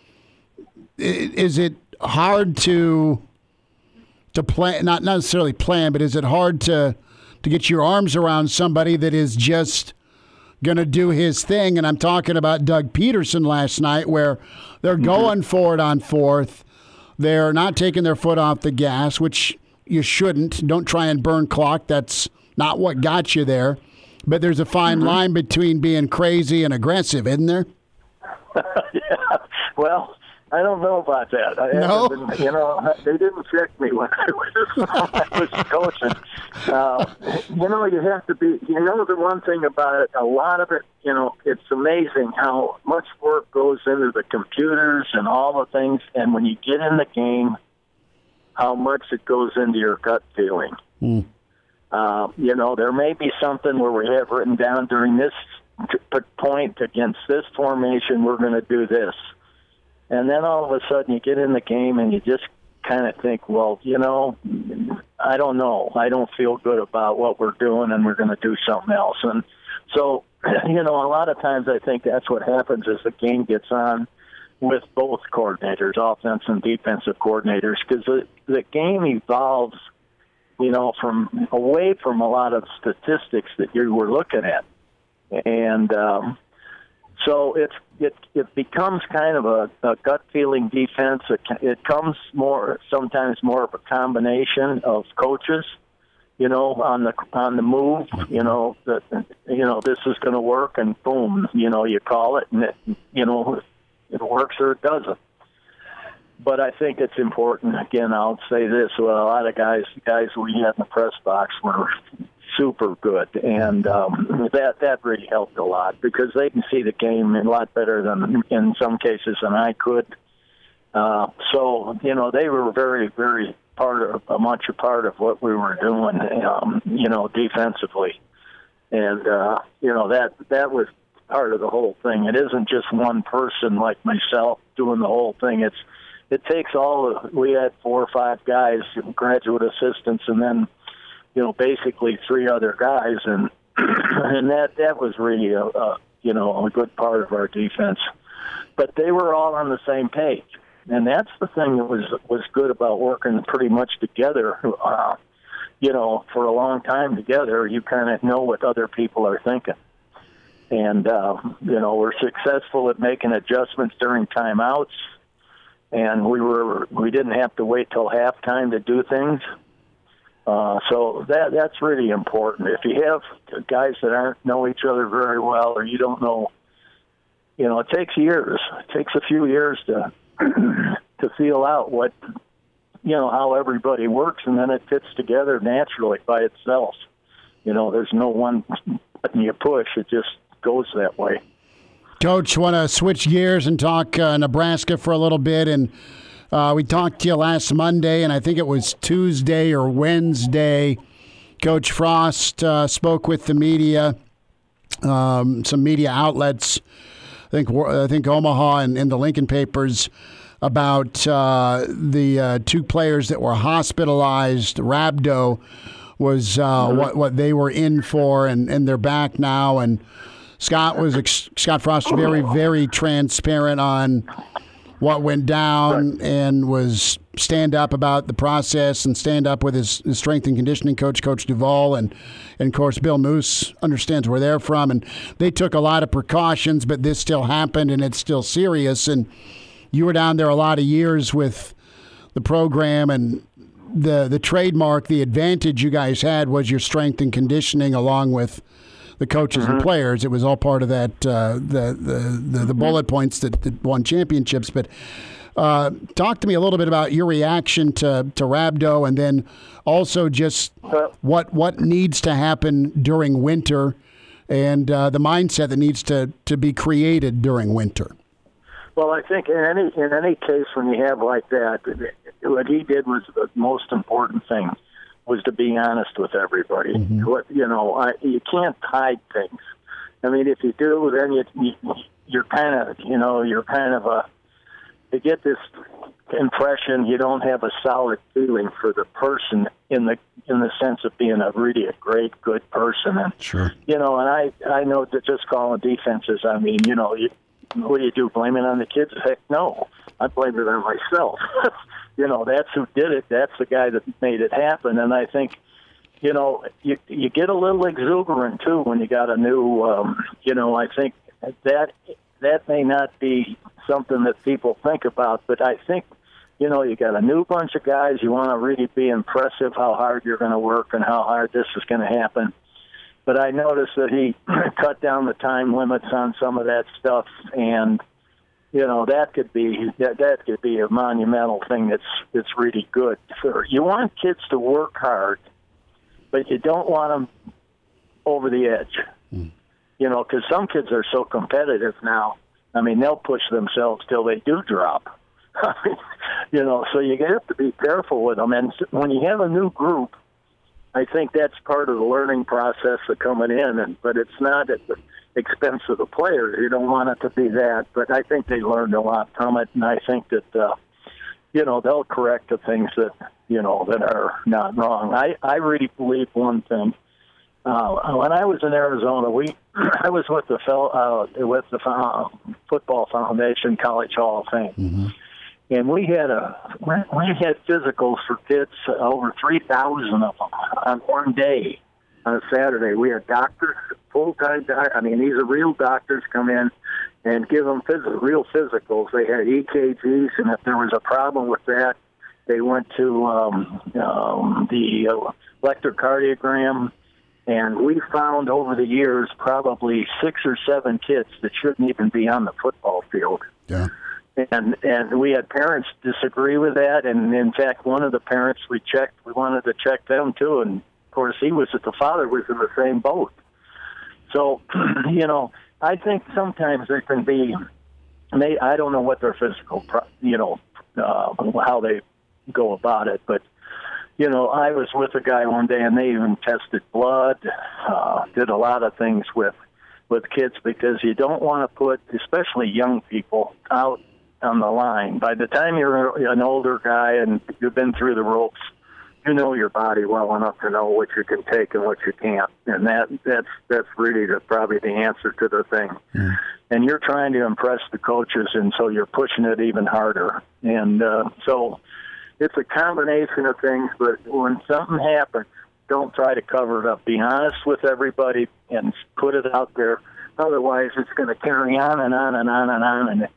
Speaker 3: is it hard to plan, not necessarily plan, but is it hard to get your arms around somebody that is just going to do his thing? And I'm talking about Doug Peterson last night, where they're going for it on fourth. They're not taking their foot off the gas, which you shouldn't. Don't try and burn clock. That's not what got you there. But there's a fine line between being crazy and aggressive, isn't there?
Speaker 14: Yeah. Well, I don't know about that. They didn't check me when I was coaching. You have to be, the one thing about it, a lot of it, it's amazing how much work goes into the computers and all the things. And when you get in the game, how much it goes into your gut feeling. There may be something where we have written down during this point against this formation, we're going to do this. And then all of a sudden you get in the game and you just kind of think, well, I don't know. I don't feel good about what we're doing, and we're going to do something else. And so, a lot of times I think that's what happens as the game gets on. with both coordinators, offense and defensive coordinators, because the game evolves, from away from a lot of statistics that you were looking at, and so it becomes kind of a gut feeling defense. It comes sometimes more of a combination of coaches, on the move, that this is going to work, and boom, you call it, and it works or it doesn't. But I think it's important. Again, I'll say this: a lot of guys we had in the press box were super good, and that really helped a lot because they can see the game a lot better than, in some cases, than I could. So they were very, very much a part of what we were doing, defensively, and that was part of the whole thing. It isn't just one person like myself doing the whole thing. It takes we had 4 or 5 guys, graduate assistants, and then basically 3 other guys, and and that was really a good part of our defense. But they were all on the same page, and that's the thing that was good about working pretty much together. For a long time together, you kind of know what other people are thinking. And, we're successful at making adjustments during timeouts, and we didn't have to wait till halftime to do things. So that's really important. If you have guys that know each other very well, or you don't know, it takes years. It takes a few years to feel out what, how everybody works, and then it fits together naturally by itself. There's no one button you push. It just goes that way.
Speaker 3: Coach, want to switch gears and talk Nebraska for a little bit. And we talked to you last Monday, and I think it was Tuesday or Wednesday. Coach Frost spoke with the media, some media outlets. I think Omaha and the Lincoln papers, about the 2 players that were hospitalized. Rhabdo was what they were in for, and they're back now. And Scott Frost was very, very transparent on what went down, and was stand up about the process and stand up with his strength and conditioning coach, Coach Duvall, and of course Bill Moose understands where they're from, and they took a lot of precautions, but this still happened, and it's still serious. And you were down there a lot of years with the program, and the trademark, the advantage you guys had was your strength and conditioning, along with the coaches and players. It was all part of that the bullet points that won championships. But talk to me a little bit about your reaction to Rhabdo, and then also just what needs to happen during winter, and the mindset that needs to be created during winter.
Speaker 14: Well, I think in any case when you have like that, what he did was the most important thing, was to be honest with everybody. You can't hide things. I mean, if you do, then you're kind of you get this impression you don't have a solid feeling for the person in the sense of being a really great, good person. And
Speaker 3: sure,
Speaker 14: and I know that just calling defenses. I mean, what do you do? Blame it on the kids? Heck, no. I blame it on myself. That's who did it. That's the guy that made it happen. And I think, you get a little exuberant too when you got a new. I think that may not be something that people think about, but I think, you got a new bunch of guys. You want to really be impressive how hard you're going to work and how hard this is going to happen. But I noticed that he cut down the time limits on some of that stuff, and that could be a monumental thing. That's really good. You want kids to work hard, but you don't want them over the edge. Because some kids are so competitive now. I mean, they'll push themselves till they do drop. So you have to be careful with them. And when you have a new group, I think that's part of the learning process of coming in, but it's not at the expense of the players. You don't want it to be that, but I think they learned a lot from it, and I think that they'll correct the things that that are not wrong. I really believe one thing. when I was in Arizona, I was with the Football Foundation College Hall of Fame.
Speaker 3: Mm-hmm.
Speaker 14: And we had physicals for kids, over 3,000 of them on one day, on a Saturday. We had doctors, full-time doctors. I mean, these are real doctors come in and give them real physicals. They had EKGs, and if there was a problem with that, they went to the electrocardiogram. And we found over the years probably 6 or 7 kids that shouldn't even be on the football field.
Speaker 3: Yeah.
Speaker 14: And we had parents disagree with that, and in fact, one of the parents we wanted to check them too, and of course, the father was in the same boat. So, I think sometimes there can be, I don't know what their physical, how they go about it, but I was with a guy one day, and they even tested blood, did a lot of things with kids, because you don't want to put, especially young people, out on the line. By the time you're an older guy and you've been through the ropes, you know your body well enough to know what you can take and what you can't, and that's really probably the answer to the thing. Mm. And you're trying to impress the coaches, and so you're pushing it even harder. And so it's a combination of things. But when something happens, don't try to cover it up. Be honest with everybody and put it out there. Otherwise, it's going to carry on and on and on and on, and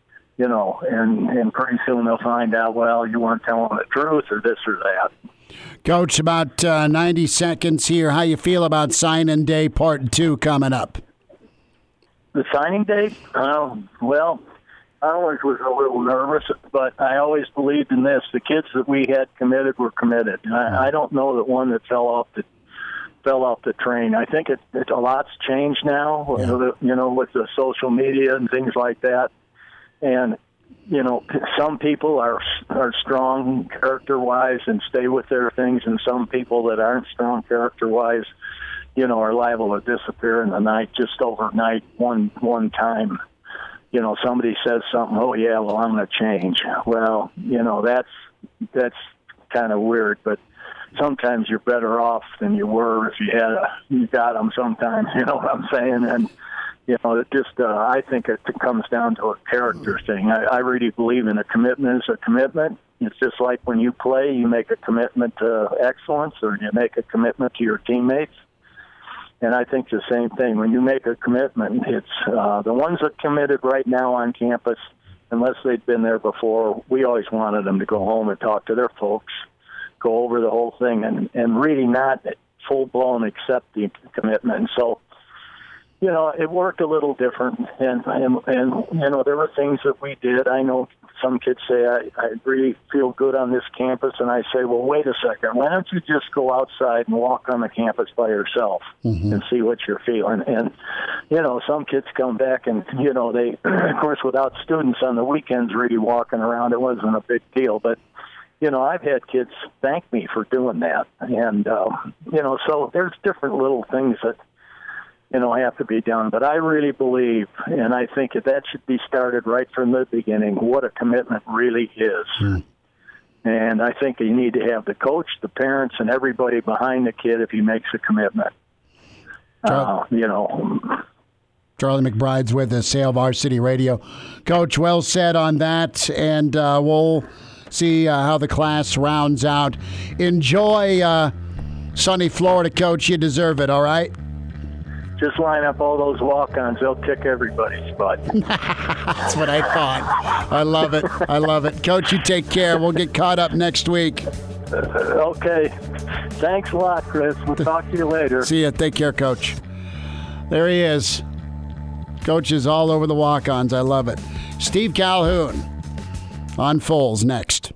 Speaker 14: and pretty soon they'll find out, well, you weren't telling the truth or this or that.
Speaker 3: Coach, about 90 seconds here. How you feel about signing day part 2 coming up?
Speaker 14: The signing day? Well, I always was a little nervous, but I always believed in this. The kids that we had committed were committed. I don't know that one that fell off the train. I think a lot's changed now, with the social media and things like that. And, some people are strong character-wise and stay with their things, and some people that aren't strong character-wise, are liable to disappear in the night, just overnight, one time. Somebody says something, oh, yeah, well, I'm going to change. Well, that's kind of weird, but sometimes you're better off than you were if you got them sometimes, you know what I'm saying? And, I think it comes down to a character thing. I really believe in a commitment is a commitment. It's just like when you play, you make a commitment to excellence, or you make a commitment to your teammates. And I think the same thing. When you make a commitment, it's the ones that committed right now on campus, unless they'd been there before, we always wanted them to go home and talk to their folks, go over the whole thing, and really not full-blown accept the commitment. So, it worked a little different, and there were things that we did. I know some kids say, I really feel good on this campus, and I say, well, wait a second. Why don't you just go outside and walk on the campus by yourself and see what you're feeling? And, some kids come back and, they, of course, without students on the weekends really walking around, it wasn't a big deal. But, I've had kids thank me for doing that. And, so there's different little things that, have to be done. But I really believe, and I think that should be started right from the beginning, what a commitment really is. And I think you need to have the coach, the parents, and everybody behind the kid if he makes a commitment.
Speaker 3: Charlie McBride's with us, Hail Varsity Radio. Coach, well said on that, and we'll see how the class rounds out. Enjoy sunny Florida, Coach. You deserve it, all right?
Speaker 14: Just line up all those walk-ons. They'll kick everybody's butt.
Speaker 3: That's what I thought. I love it. Coach, you take care. We'll get caught up next week.
Speaker 14: Okay. Thanks a lot, Chris. We'll talk to you later.
Speaker 3: See ya. Take care, Coach. There he is. Coach is all over the walk-ons. I love it. Steve Calhoun on Foles next.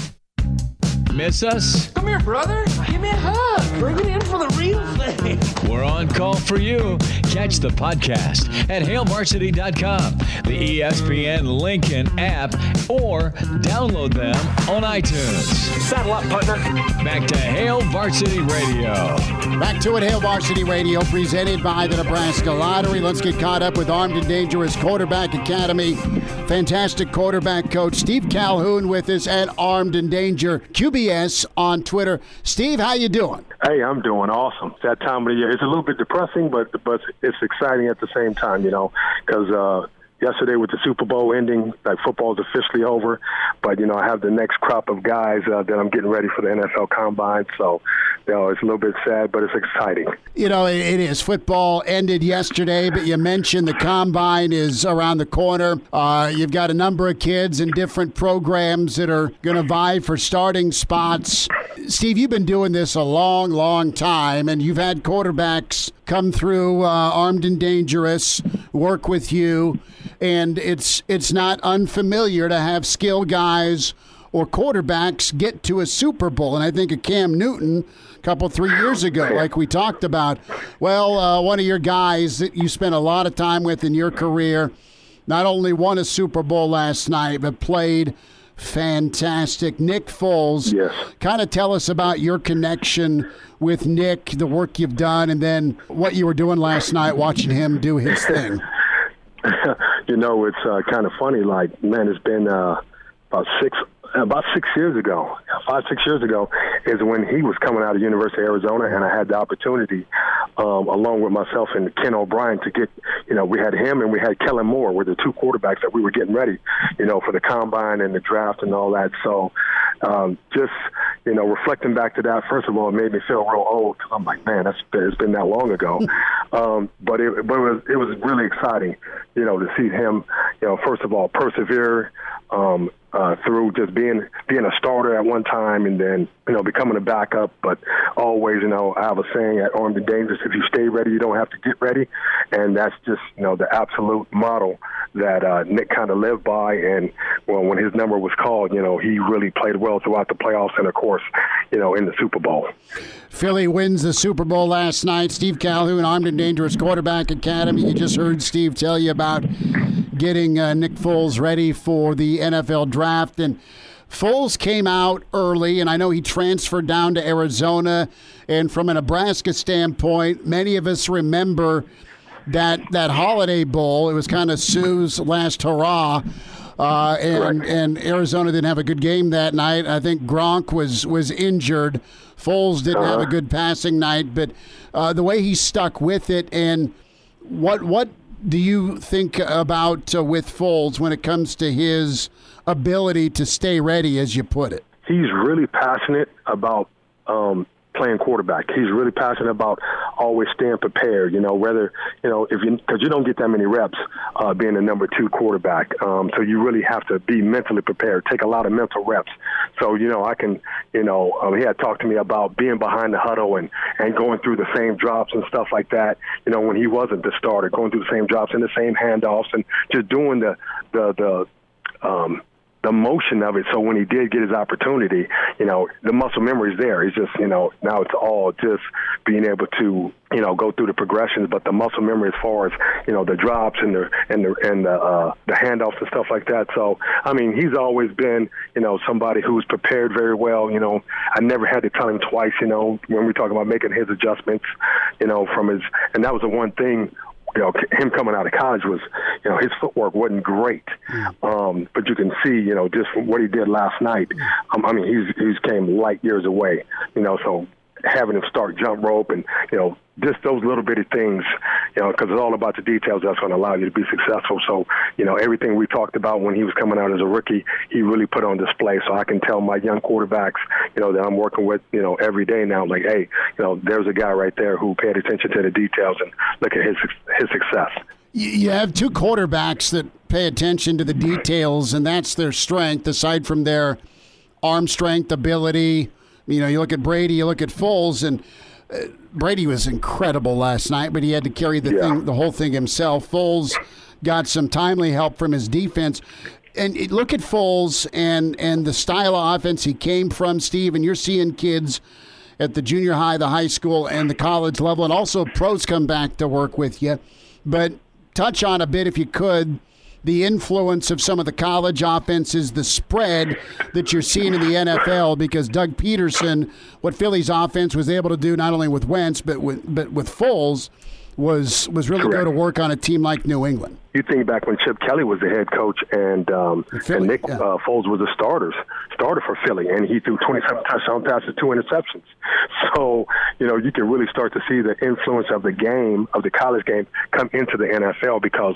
Speaker 1: Miss us?
Speaker 10: Come here, brother. Give me a hug. Bring it in for the real thing.
Speaker 1: We're on call for you. Catch the podcast at HailVarsity.com, the ESPN Lincoln app, or download them on iTunes.
Speaker 10: Saddle up, partner.
Speaker 1: Back to Hail Varsity Radio.
Speaker 3: Back to it, Hail Varsity Radio, presented by the Nebraska Lottery. Let's get caught up with Armed and Dangerous Quarterback Academy. Fantastic quarterback coach Steve Calhoun with us at Armed and Danger QBS on Twitter. Steve, how you doing?
Speaker 15: Hey, I'm doing awesome. It's that time time of the year. It's a little bit depressing, but it's exciting at the same time, because yesterday with the Super Bowl ending, like football is officially over. But, I have the next crop of guys that I'm getting ready for the NFL Combine. So, it's a little bit sad, but it's exciting.
Speaker 3: It is. Football ended yesterday, but you mentioned the Combine is around the corner. You've got a number of kids in different programs that are going to vie for starting spots. Steve, you've been doing this a long, long time, and you've had quarterbacks come through armed and dangerous, work with you, and it's not unfamiliar to have skill guys or quarterbacks get to a Super Bowl. And I think of Cam Newton a couple, 3 years ago, like we talked about. Well, one of your guys that you spent a lot of time with in your career not only won a Super Bowl last night, but played fantastic. Nick Foles.
Speaker 15: Yes.
Speaker 3: Kind of tell us about your connection with Nick, the work you've done, and then what you were doing last night watching him do his thing.
Speaker 15: It's kind of funny. Like, man, it's been about 6 years ago, 5-6 years ago, is when he was coming out of University of Arizona, and I had the opportunity, along with myself and Ken O'Brien, to get, we had him and we had Kellen Moore were the two quarterbacks that we were getting ready, for the Combine and the draft and all that. So just, reflecting back to that, first of all, it made me feel real old. I'm like, man, it's been that long ago. But it was really exciting, to see him, first of all, persevere, through just being a starter at one time and then, becoming a backup. But always, I have a saying at Armed and Dangerous, if you stay ready, you don't have to get ready. And that's just, the absolute model that Nick kind of lived by. And when his number was called, he really played well throughout the playoffs and, of course, in the Super Bowl.
Speaker 3: Philly wins the Super Bowl last night. Steve Calhoun, Armed and Dangerous Quarterback Academy. You just heard Steve tell you about getting Nick Foles ready for the NFL draft. And Foles came out early, and I know he transferred down to Arizona. And from a Nebraska standpoint, many of us remember that Holiday Bowl. It was kind of Sue's last hurrah. And Arizona didn't have a good game that night. I think Gronk was injured. Foles didn't have a good passing night, but the way he stuck with it, and what do you think about with Foles when it comes to his ability to stay ready, as you put it?
Speaker 15: He's really passionate about playing quarterback. He's really passionate about always staying prepared, whether, because you don't get that many reps being a number 2 quarterback. So you really have to be mentally prepared, take a lot of mental reps. So, I can, he had talked to me about being behind the huddle and going through the same drops and stuff like that, when he wasn't the starter, going through the same drops and the same handoffs and just doing the motion of it. So when he did get his opportunity, the muscle memory is there. It's just, now it's all just being able to, go through the progressions, but the muscle memory as far as, the drops and the handoffs and stuff like that. So, I mean, he's always been, somebody who's prepared very well. I never had to tell him twice, when we talk about making his adjustments, from his, and that was the one thing, him coming out of college was, his footwork wasn't great. But you can see, just from what he did last night, I mean, he's came light years away, so having him start jump rope and, just those little bitty things, because it's all about the details that's going to allow you to be successful. So, everything we talked about when he was coming out as a rookie, he really put on display. So I can tell my young quarterbacks, that I'm working with, every day now, like, hey, there's a guy right there who paid attention to the details and look at his success.
Speaker 3: You have 2 quarterbacks that pay attention to the details, and that's their strength, aside from their arm strength, ability. You look at Brady, you look at Foles, and Brady was incredible last night, but he had to carry the whole thing himself. Foles got some timely help from his defense. And look at Foles and the style of offense he came from, Steve, and you're seeing kids at the junior high, the high school, and the college level, and also pros come back to work with you. But touch on a bit, if you could, the influence of some of the college offenses, the spread that you're seeing in the NFL, because Doug Peterson, what Philly's offense was able to do not only with Wentz but with Foles was really go to work on a team like New England.
Speaker 15: you think back when Chip Kelly was the head coach and Nick Foles was the starter for Philly, and he threw 27 touchdown passes, 2 interceptions. So, you can really start to see the influence of the game, of the college game, come into the NFL because,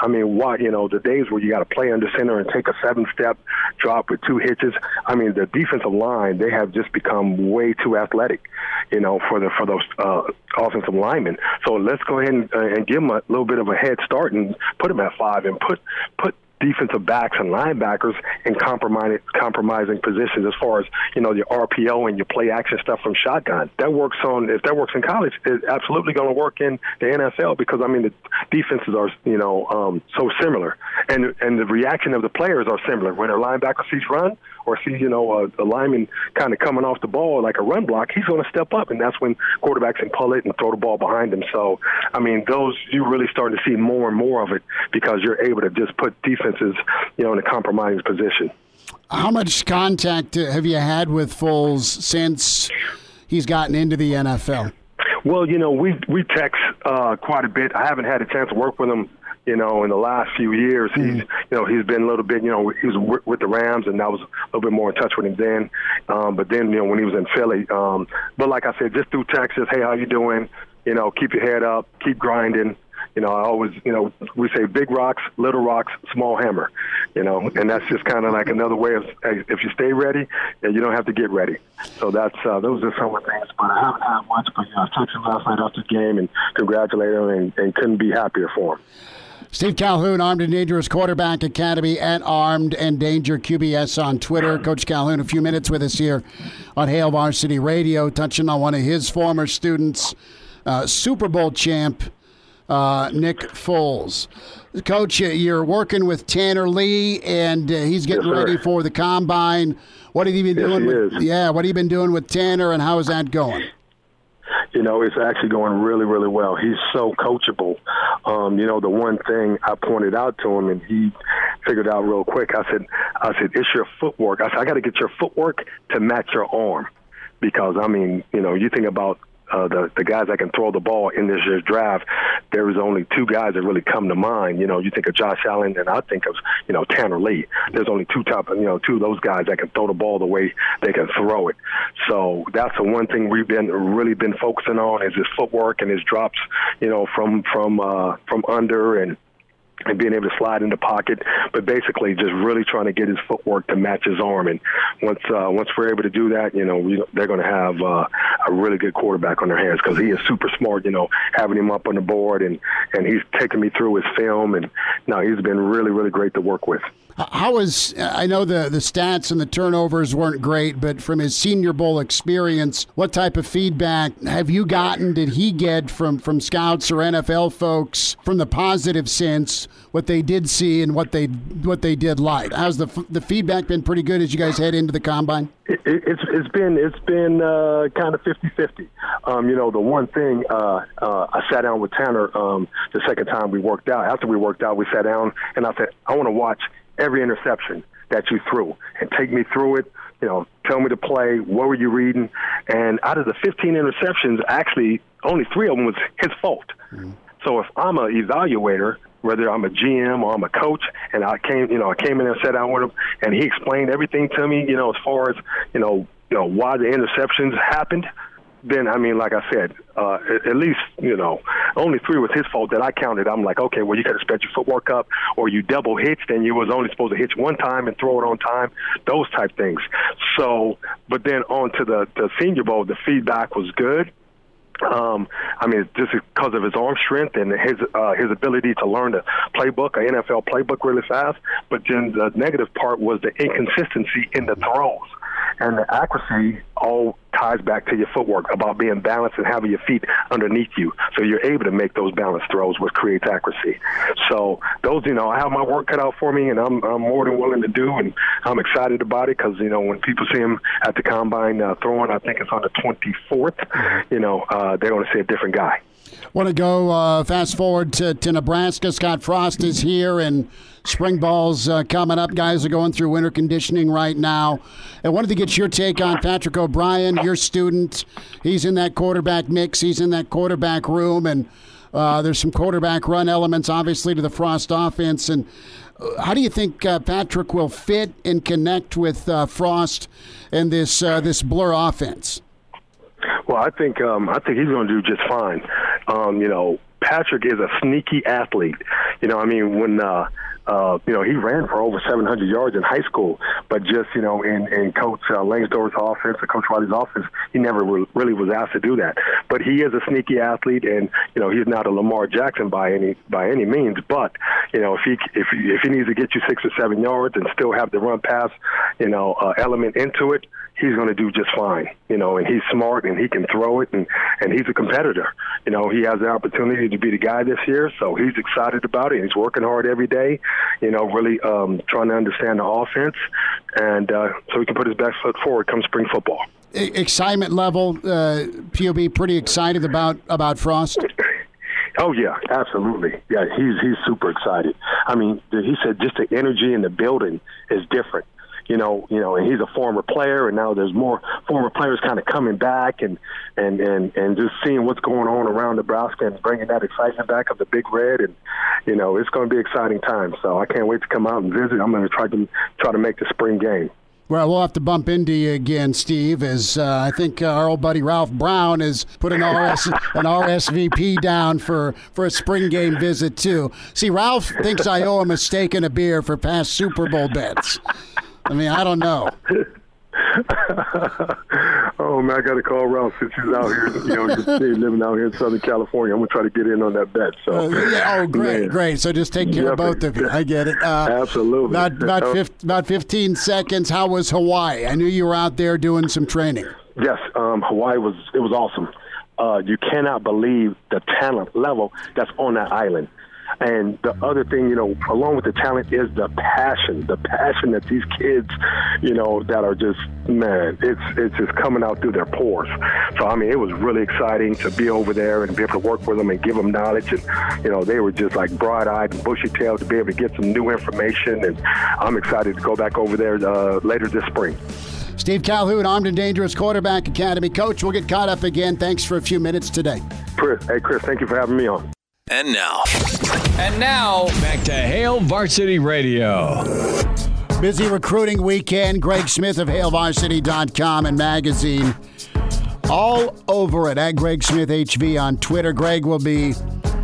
Speaker 15: the days where you got to play under center and take a 7-step drop with 2 hitches, the defensive line, they have just become way too athletic, for those offensive linemen. So let's go ahead and give them a little bit of a head start and put them at 5 and put defensive backs and linebackers in compromising positions as far as, your RPO and your play action stuff from shotgun. If that works in college, it's absolutely going to work in the NFL because, the defenses are, so similar. And the reaction of the players are similar. When a linebacker sees run or sees, a lineman kind of coming off the ball like a run block, he's going to step up, and that's when quarterbacks can pull it and throw the ball behind him. So, those you really start to see more and more of it because you're able to just put defenses, in a compromising position.
Speaker 3: How much contact have you had with Foles since he's gotten into the NFL?
Speaker 15: Well, we text quite a bit. I haven't had a chance to work with him, in the last few years. He's been a little bit, he was with the Rams, and I was a little bit more in touch with him then. But then, when he was in Philly. But like I said, just through text, hey, how you doing? Keep your head up, keep grinding. I always, we say big rocks, little rocks, small hammer, and that's just kind of like another way of, hey, if you stay ready, you don't have to get ready. So that's those are some of the things. But I haven't had much, but I texted him last night after the game and congratulated him and couldn't be happier for him.
Speaker 3: Steve Calhoun, Armed and Dangerous Quarterback Academy at Armed and Danger QBS on Twitter. Coach Calhoun, a few minutes with us here on Hail Varsity Radio, touching on one of his former students, Super Bowl champ, Nick Foles. Coach, you're working with Tanner Lee, and he's getting ready for the Combine. What have you been doing? What have you been doing with Tanner, and how is that going?
Speaker 15: It's actually going really, really well. He's so coachable. The one thing I pointed out to him, and he figured out real quick, I said, it's your footwork. I said, I got to get your footwork to match your arm. Because, you think about the guys that can throw the ball in this year's draft, there was only 2 guys that really come to mind. You think of Josh Allen, and I think of, Tanner Lee. There's only 2 of those guys that can throw the ball the way they can throw it. So that's the one thing we've really been focusing on is his footwork and his drops, from under and being able to slide in the pocket, but basically just really trying to get his footwork to match his arm. And once we're able to do that, they're going to have a really good quarterback on their hands because he is super smart, having him up on the board, and he's taking me through his film, and he's been really, really great to work with.
Speaker 3: I know the stats and the turnovers weren't great, but from his Senior Bowl experience, what type of feedback have you gotten, did he get from scouts or NFL folks from the positive sense, what they did see and what they did like? How's the feedback been pretty good as you guys head into the Combine?
Speaker 15: It's been kind of 50-50. The one thing I sat down with Tanner the second time we worked out. After we worked out, we sat down and I said, I want to watch every interception that you threw and take me through it. Tell me to play. What were you reading? And out of the 15 interceptions, actually only 3 of them was his fault. Mm-hmm. So if I'm an evaluator, whether I'm a GM or I'm a coach, and I came in and sat down with him, and he explained everything to me, as far as, why the interceptions happened, then, like I said, at least, only 3 was his fault that I counted. I'm like, okay, well, you got to sped your footwork up, or you double hitched and you was only supposed to hitch one time and throw it on time, those type things. So, but then on to the Senior Bowl, the feedback was good. Just because of his arm strength and his ability to learn the playbook, an NFL playbook really fast. But then the negative part was the inconsistency in the throws. And the accuracy all ties back to your footwork, about being balanced and having your feet underneath you. So you're able to make those balanced throws, which creates accuracy. So those, I have my work cut out for me, and I'm more than willing to do, and I'm excited about it because, when people see him at the Combine throwing, I think it's on the 24th, they're going to see a different guy.
Speaker 3: Want to go fast forward to Nebraska. Scott Frost is here, and spring ball's coming up. Guys are going through winter conditioning right now. I wanted to get your take on Patrick O'Brien, your student. He's in that quarterback mix. He's in that quarterback room. And There's some quarterback run elements, obviously, to the Frost offense. And how do you think Patrick will fit and connect with Frost and this Blur offense?
Speaker 15: Well, I think he's going to do just fine. Patrick is a sneaky athlete. When he ran for over 700 yards in high school, but just in Coach Langsdorff's offense, or Coach Riley's offense, he never really was asked to do that. But he is a sneaky athlete, and he's not a Lamar Jackson by any means. But if he needs to get you 6 or 7 yards and still have the run pass element into it, he's going to do just fine. And he's smart and he can throw it, and he's a competitor. He has the opportunity to be the guy this year, so he's excited about it. He's working hard every day, really trying to understand the offense, and so he can put his best foot forward come spring football.
Speaker 3: Excitement level, POB, pretty excited about Frost?
Speaker 15: Oh, yeah, absolutely. Yeah, he's super excited. I mean, he said just the energy in the building is different. And he's a former player, and now there's more former players kind of coming back and just seeing what's going on around Nebraska and bringing that excitement back of the Big Red. And, it's going to be exciting time. So I can't wait to come out and visit. I'm going to try to make the spring game.
Speaker 3: Well, we'll have to bump into you again, Steve, as I think our old buddy Ralph Brown has put an RSVP down for a spring game visit, too. See, Ralph thinks I owe him a steak and a beer for past Super Bowl bets. I mean, I don't know.
Speaker 15: Oh, man, I got to call Ralph since he's out here, he's living out here in Southern California. I'm going to try to get in on that bet. So.
Speaker 3: Great. So just take care of both of you. I get it.
Speaker 15: Absolutely.
Speaker 3: About 15 seconds. How was Hawaii? I knew you were out there doing some training.
Speaker 15: Yes, Hawaii was awesome. You cannot believe the talent level that's on that island. And the other thing, along with the talent is the passion that these kids, that are just, man, it's just coming out through their pores. So, I mean, it was really exciting to be over there and be able to work with them and give them knowledge. And, they were just like bright-eyed and bushy-tailed to be able to get some new information. And I'm excited to go back over there later this spring.
Speaker 3: Steve Calhoun, Armed and Dangerous Quarterback Academy coach. We'll get caught up again. Thanks for a few minutes today.
Speaker 15: Chris, thank you for having me on.
Speaker 1: And now, back to Hail Varsity Radio.
Speaker 3: Busy recruiting weekend. Greg Smith of HailVarsity.com and magazine. All over it at Greg Smith HV on Twitter. Greg will be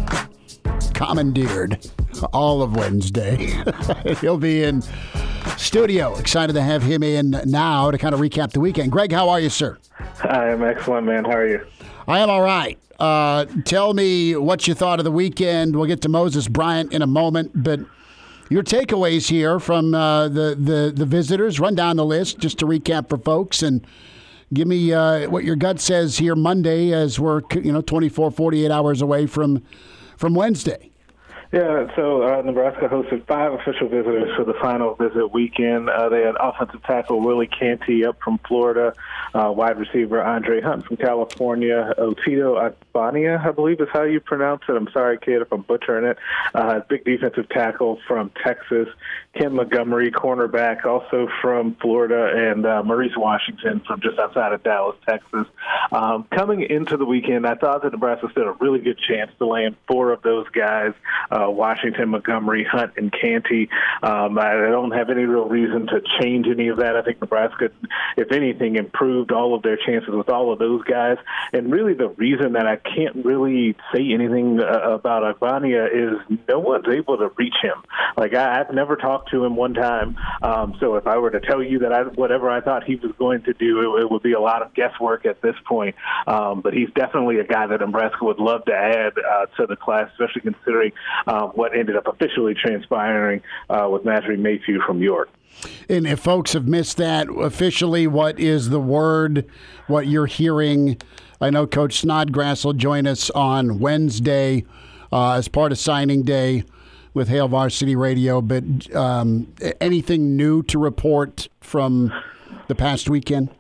Speaker 3: commandeered all of Wednesday. He'll be in studio. Excited to have him in now to kind of recap the weekend. Greg, how are you, sir?
Speaker 16: I'm excellent, man. How are you?
Speaker 3: I am all right. Tell me what you thought of the weekend. We'll get to Moses Bryant in a moment, but your takeaways here from the visitors. Run down the list just to recap for folks and give me what your gut says here Monday as we're 24, 48 hours away from Wednesday.
Speaker 16: Yeah, so Nebraska hosted 5 official visitors for the final visit weekend. They had offensive tackle Willie Canty up from Florida, wide receiver Andre Hunt from California, Otito Agbania, I believe is how you pronounce it. I'm sorry, kid, if I'm butchering it. Big defensive tackle from Texas, Ken Montgomery, cornerback, also from Florida, and Maurice Washington from just outside of Dallas, Texas. Coming into the weekend, I thought that Nebraska stood a really good chance to land 4 of those guys. Washington, Montgomery, Hunt, and Canty. I don't have any real reason to change any of that. I think Nebraska, if anything, improved all of their chances with all of those guys. And really the reason that I can't really say anything about Agbania is no one's able to reach him. Like, I've never talked to him one time. So if I were to tell you that whatever I thought he was going to do, it would be a lot of guesswork at this point. But he's definitely a guy that Nebraska would love to add to the class, especially considering what ended up officially transpiring with Matthew Mayfield from York.
Speaker 3: And if folks have missed that, officially, what is the word, what you're hearing? I know Coach Snodgrass will join us on Wednesday as part of signing day with Hail Varsity Radio, but anything new to report from the past weekend?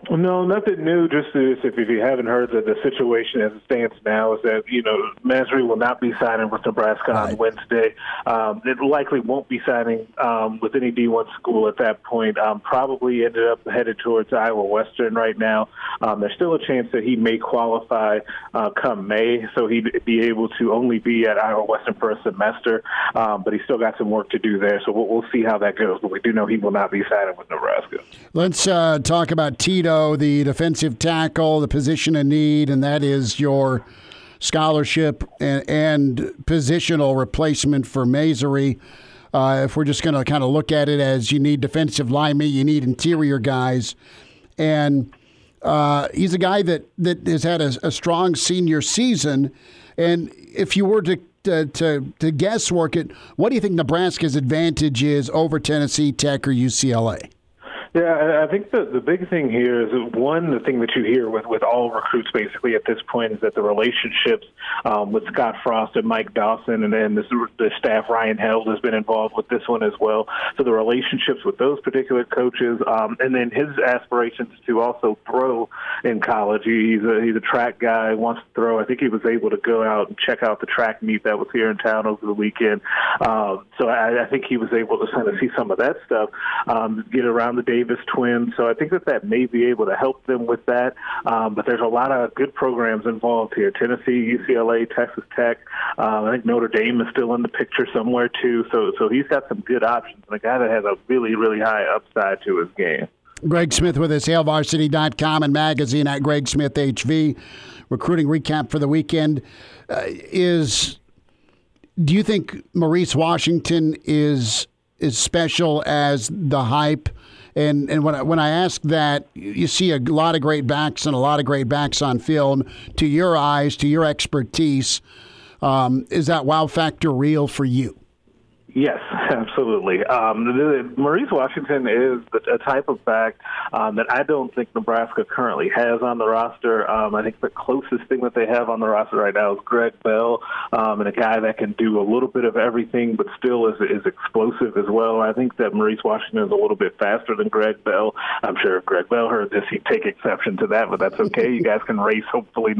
Speaker 16: No, nothing new. Just if you haven't heard, that the situation as it stands now is that, Masry will not be signing with Nebraska on Wednesday. It likely won't be signing with any D1 school at that point. Probably ended up headed towards Iowa Western right now. There's still a chance that he may qualify come May, so he'd be able to only be at Iowa Western for a semester, but he's still got some work to do there, so we'll see how that goes. But we do know he will not be signing with Nebraska.
Speaker 3: Let's talk about Tito, the defensive tackle, the position of need, and that is your scholarship and positional replacement for Masry. If we're just going to kind of look at it as you need defensive linemen, you need interior guys, and he's a guy that has had a strong senior season. And if you were to guesswork it, what do you think Nebraska's advantage is over Tennessee Tech or UCLA?
Speaker 16: Yeah, I think the big thing here is, one, the thing that you hear with all recruits basically at this point is that the relationships with Scott Frost and Mike Dawson and then the staff, Ryan Held has been involved with this one as well. So the relationships with those particular coaches, and then his aspirations to also throw in college. He's a track guy, wants to throw. I think he was able to go out and check out the track meet that was here in town over the weekend. So I think he was able to kind of see some of that stuff, get around the Davis twins. So I think that may be able to help them with that. But there's a lot of good programs involved here. Tennessee, UCLA, Texas Tech. I think Notre Dame is still in the picture somewhere too. So he's got some good options, and a guy that has a really, really high upside to his game. Greg Smith with us, HailVarsity.com and magazine at Greg Smith HV. Recruiting recap for the weekend do you think Maurice Washington is special as the hype? And when I ask that, you see a lot of great backs and a lot of great backs on film. To your eyes, to your expertise, is that wow factor real for you? Yes, absolutely. Maurice Washington is a type of back that I don't think Nebraska currently has on the roster. I think the closest thing that they have on the roster right now is Greg Bell, and a guy that can do a little bit of everything but still is explosive as well. I think that Maurice Washington is a little bit faster than Greg Bell. I'm sure if Greg Bell heard this, he'd take exception to that, but that's okay. You guys can race hopefully,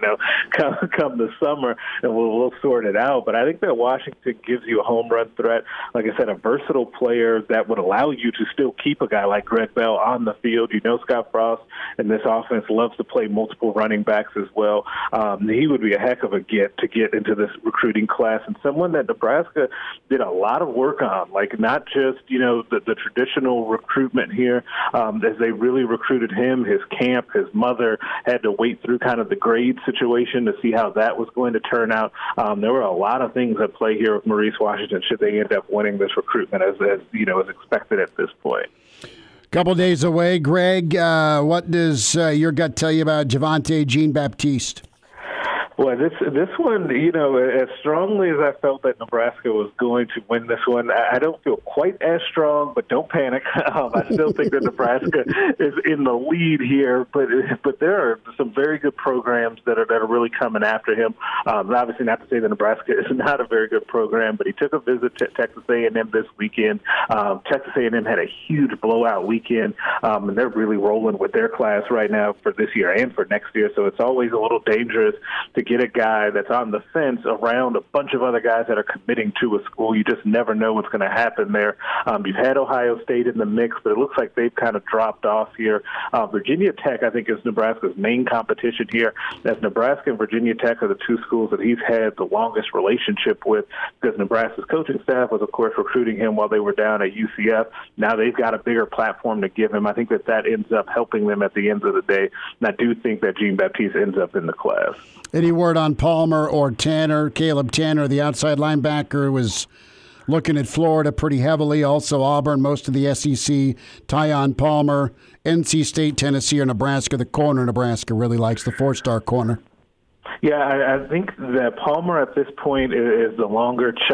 Speaker 16: come the summer, and we'll sort it out. But I think that Washington gives you a home run threat. Like I said, a versatile player that would allow you to still keep a guy like Greg Bell on the field. Scott Frost and this offense loves to play multiple running backs as well. He would be a heck of a get to get into this recruiting class, and someone that Nebraska did a lot of work on, like not just, the traditional recruitment here, as they really recruited him, his camp, his mother had to wait through kind of the grade situation to see how that was going to turn out. There were a lot of things at play here with Maurice Washington should they end up winning this recruitment as expected at this point. Couple days away, Greg. What does your gut tell you about Javonte Jean-Baptiste? Well, this one, as strongly as I felt that Nebraska was going to win this one, I don't feel quite as strong, but don't panic. I still think that Nebraska is in the lead here, but there are some very good programs that are really coming after him. Obviously, not to say that Nebraska is not a very good program, but he took a visit to Texas A&M this weekend. Texas A&M had a huge blowout weekend, and they're really rolling with their class right now for this year and for next year, so it's always a little dangerous to get a guy that's on the fence around a bunch of other guys that are committing to a school. You just never know what's going to happen there. You've had Ohio State in the mix, but it looks like they've kind of dropped off here. Virginia Tech, I think, is Nebraska's main competition here, as Nebraska and Virginia Tech are the two schools that he's had the longest relationship with, because Nebraska's coaching staff was, of course, recruiting him while they were down at UCF. Now they've got a bigger platform to give him. I think that ends up helping them at the end of the day, and I do think that Jean-Baptiste ends up in the class. Any word on Palmer or Tanner? Caleb Tanner, the outside linebacker, was looking at Florida pretty heavily. Also Auburn, most of the SEC. Tyon Palmer, NC State, Tennessee, or Nebraska. The corner Nebraska really likes, the four-star corner. Yeah, I think that Palmer at this point is the longer shot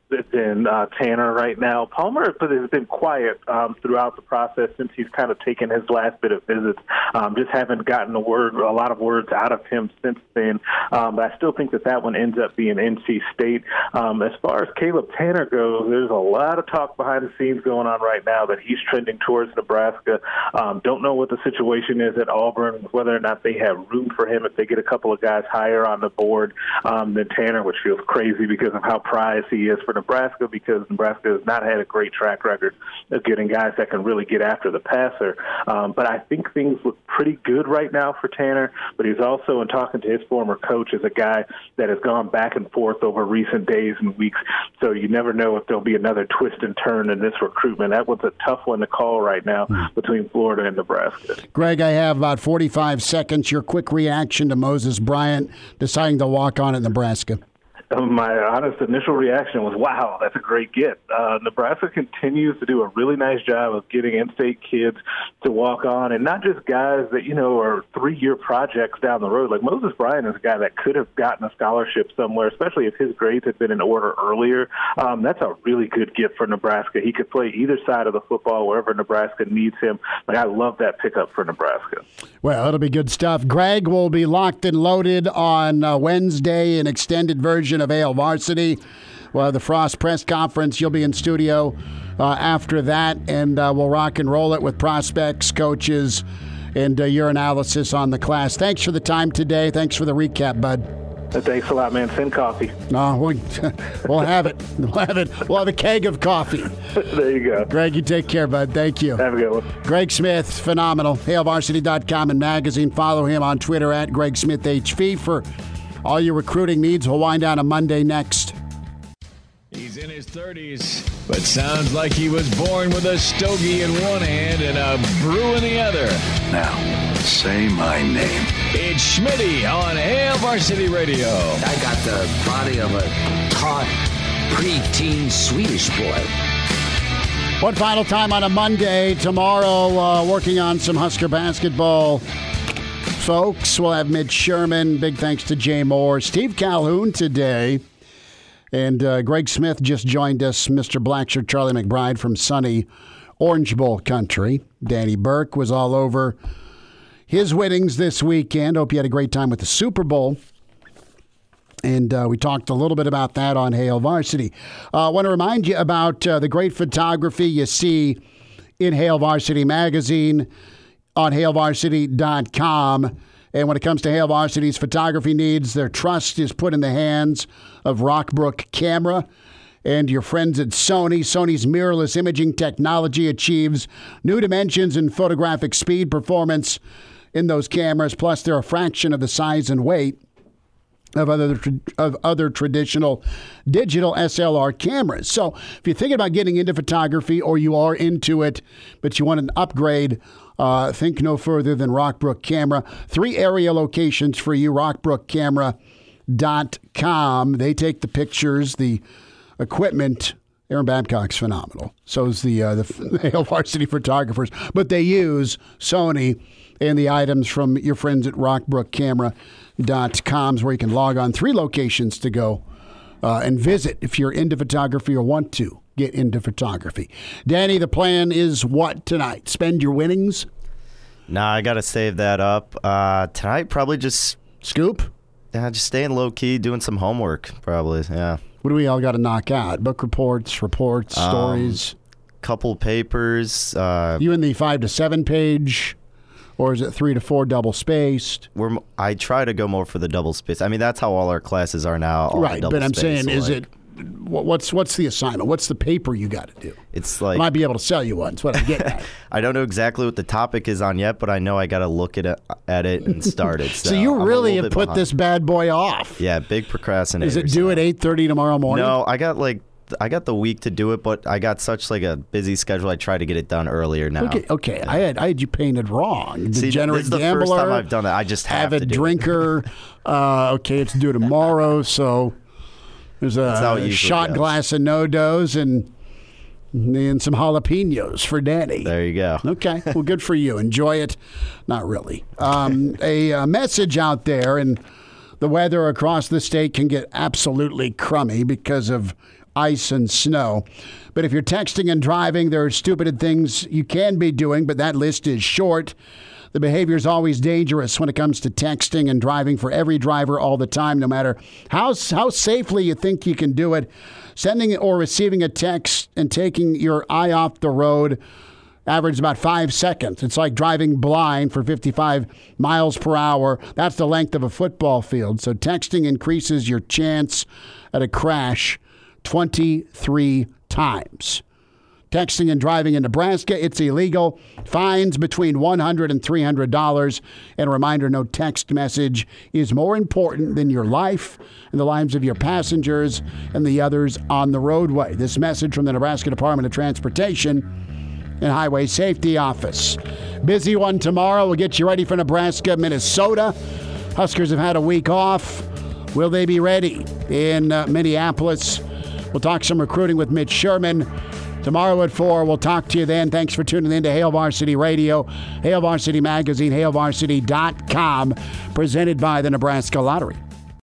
Speaker 16: than Tanner right now. Palmer has been quiet throughout the process since he's kind of taken his last bit of visits. Just haven't gotten a lot of words out of him since then. But I still think that one ends up being NC State. As far as Caleb Tanner goes, there's a lot of talk behind the scenes going on right now that he's trending towards Nebraska. Don't know what the situation is at Auburn, whether or not they have room for him if they get a couple of guys higher on the board than Tanner, which feels crazy because of how prized he is for Nebraska, because Nebraska has not had a great track record of getting guys that can really get after the passer. But I think things look pretty good right now for Tanner, but he's also, in talking to his former coach, is a guy that has gone back and forth over recent days and weeks, so you never know if there'll be another twist and turn in this recruitment. That was a tough one to call right now between Florida and Nebraska.
Speaker 3: Greg, I have about 45 seconds. Your quick reaction to Moses Bryant deciding to walk on at Nebraska.
Speaker 16: My honest initial reaction was, wow, that's a great get. Nebraska continues to do a really nice job of getting in-state kids to walk on, and not just guys that, are 3-year projects down the road. Like Moses Bryant is a guy that could have gotten a scholarship somewhere, especially if his grades had been in order earlier. That's a really good get for Nebraska. He could play either side of the football wherever Nebraska needs him. But I love that pickup for Nebraska.
Speaker 3: Well, it'll be good stuff. Greg will be locked and loaded on Wednesday, an extended version of Hail Varsity. Well, the Frost press conference, you'll be in studio after that, and we'll rock and roll it with prospects, coaches, and your analysis on the class. Thanks for the time today. Thanks for the recap, bud.
Speaker 16: Thanks a lot, man. Send coffee.
Speaker 3: No, we'll have it. We'll have a keg of coffee.
Speaker 16: There you go.
Speaker 3: Greg, you take care, bud. Thank you.
Speaker 16: Have a good one.
Speaker 3: Greg Smith, phenomenal. HailVarsity.com and magazine. Follow him on Twitter at GregSmithHV for all your recruiting needs. We'll wind down on Monday next.
Speaker 1: He's in his 30s, but sounds like he was born with a stogie in one hand and a brew in the other.
Speaker 17: Now, say my name.
Speaker 1: It's Schmitty on Hail Varsity Radio.
Speaker 18: I got the body of a taut, preteen Swedish boy.
Speaker 3: One final time on a Monday. Tomorrow, working on some Husker basketball. Folks, we'll have Mitch Sherman. Big thanks to Jay Moore. Steve Calhoun today. And Greg Smith just joined us. Mr. Blackshirt Charlie McBride from sunny Orange Bowl country. Danny Burke was all over his winnings this weekend. Hope you had a great time with the Super Bowl. And we talked a little bit about that on Hail Varsity. I want to remind you about the great photography you see in Hail Varsity magazine on HailVarsity.com. And when it comes to Hail Varsity's photography needs, their trust is put in the hands of Rockbrook Camera and your friends at Sony. Sony's mirrorless imaging technology achieves new dimensions in photographic speed, performance in those cameras, plus they're a fraction of the size and weight of other traditional digital SLR cameras. So if you're thinking about getting into photography or you are into it, but you want an upgrade, think no further than Rockbrook Camera. 3 area locations for you, rockbrookcamera.com. They take the pictures, the equipment. Aaron Babcock's phenomenal. So is the Hail Varsity photographers. But they use Sony and the items from your friends at rockbrookcamera.com, where you can log on. 3 locations to go and visit if you're into photography or want to get into photography. Danny, the plan is what tonight? Spend your winnings?
Speaker 4: Nah, I got to save that up. Tonight, probably just...
Speaker 3: Scoop?
Speaker 4: Yeah, just staying low-key, doing some homework, probably, yeah.
Speaker 3: What do we all got to knock out? Book reports, stories?
Speaker 4: Couple papers.
Speaker 3: You in the 5 to 7 page, or is it 3 to 4 double-spaced?
Speaker 4: I try to go more for the double-spaced. I mean, that's how all our classes are now.
Speaker 3: Right, but I'm saying, is it... What's the assignment? What's the paper you got to do?
Speaker 4: It's like...
Speaker 3: I might be able to sell you one. That's what I'm getting at.
Speaker 4: I don't know exactly what the topic is on yet, but I know I got to look at it and start it.
Speaker 3: So you really have put this bad boy off.
Speaker 4: Yeah, big procrastinator.
Speaker 3: Is it due at 8:30 tomorrow morning?
Speaker 4: No, I got the week to do it, but I got such a busy schedule. I try to get it done earlier now.
Speaker 3: Okay. Yeah. I had you painted wrong.
Speaker 4: Degenerate
Speaker 3: gambler.
Speaker 4: This is the first time I've done that. I just have to do
Speaker 3: drinker. Okay, it's due tomorrow, so... There's a shot glass of no-dos and some jalapenos for Danny.
Speaker 4: There you go.
Speaker 3: Okay. Well, good for you. Enjoy it. Not really. A message out there, and the weather across the state can get absolutely crummy because of ice and snow. But if you're texting and driving, there are stupid things you can be doing, but that list is short. The behavior is always dangerous when it comes to texting and driving for every driver all the time, no matter how safely you think you can do it. Sending or receiving a text and taking your eye off the road average about 5 seconds. It's like driving blind for 55 miles per hour. That's the length of a football field. So texting increases your chance at a crash 23 times. Texting and driving in Nebraska, it's illegal. Fines between $100 and $300. And a reminder, no text message is more important than your life and the lives of your passengers and the others on the roadway. This message from the Nebraska Department of Transportation and Highway Safety Office. Busy one tomorrow. We'll get you ready for Nebraska, Minnesota. Huskers have had a week off. Will they be ready in Minneapolis? We'll talk some recruiting with Mitch Sherman. Tomorrow at 4, we'll talk to you then. Thanks for tuning in to Hail Varsity Radio, Hail Varsity Magazine, HailVarsity.com, presented by the Nebraska Lottery.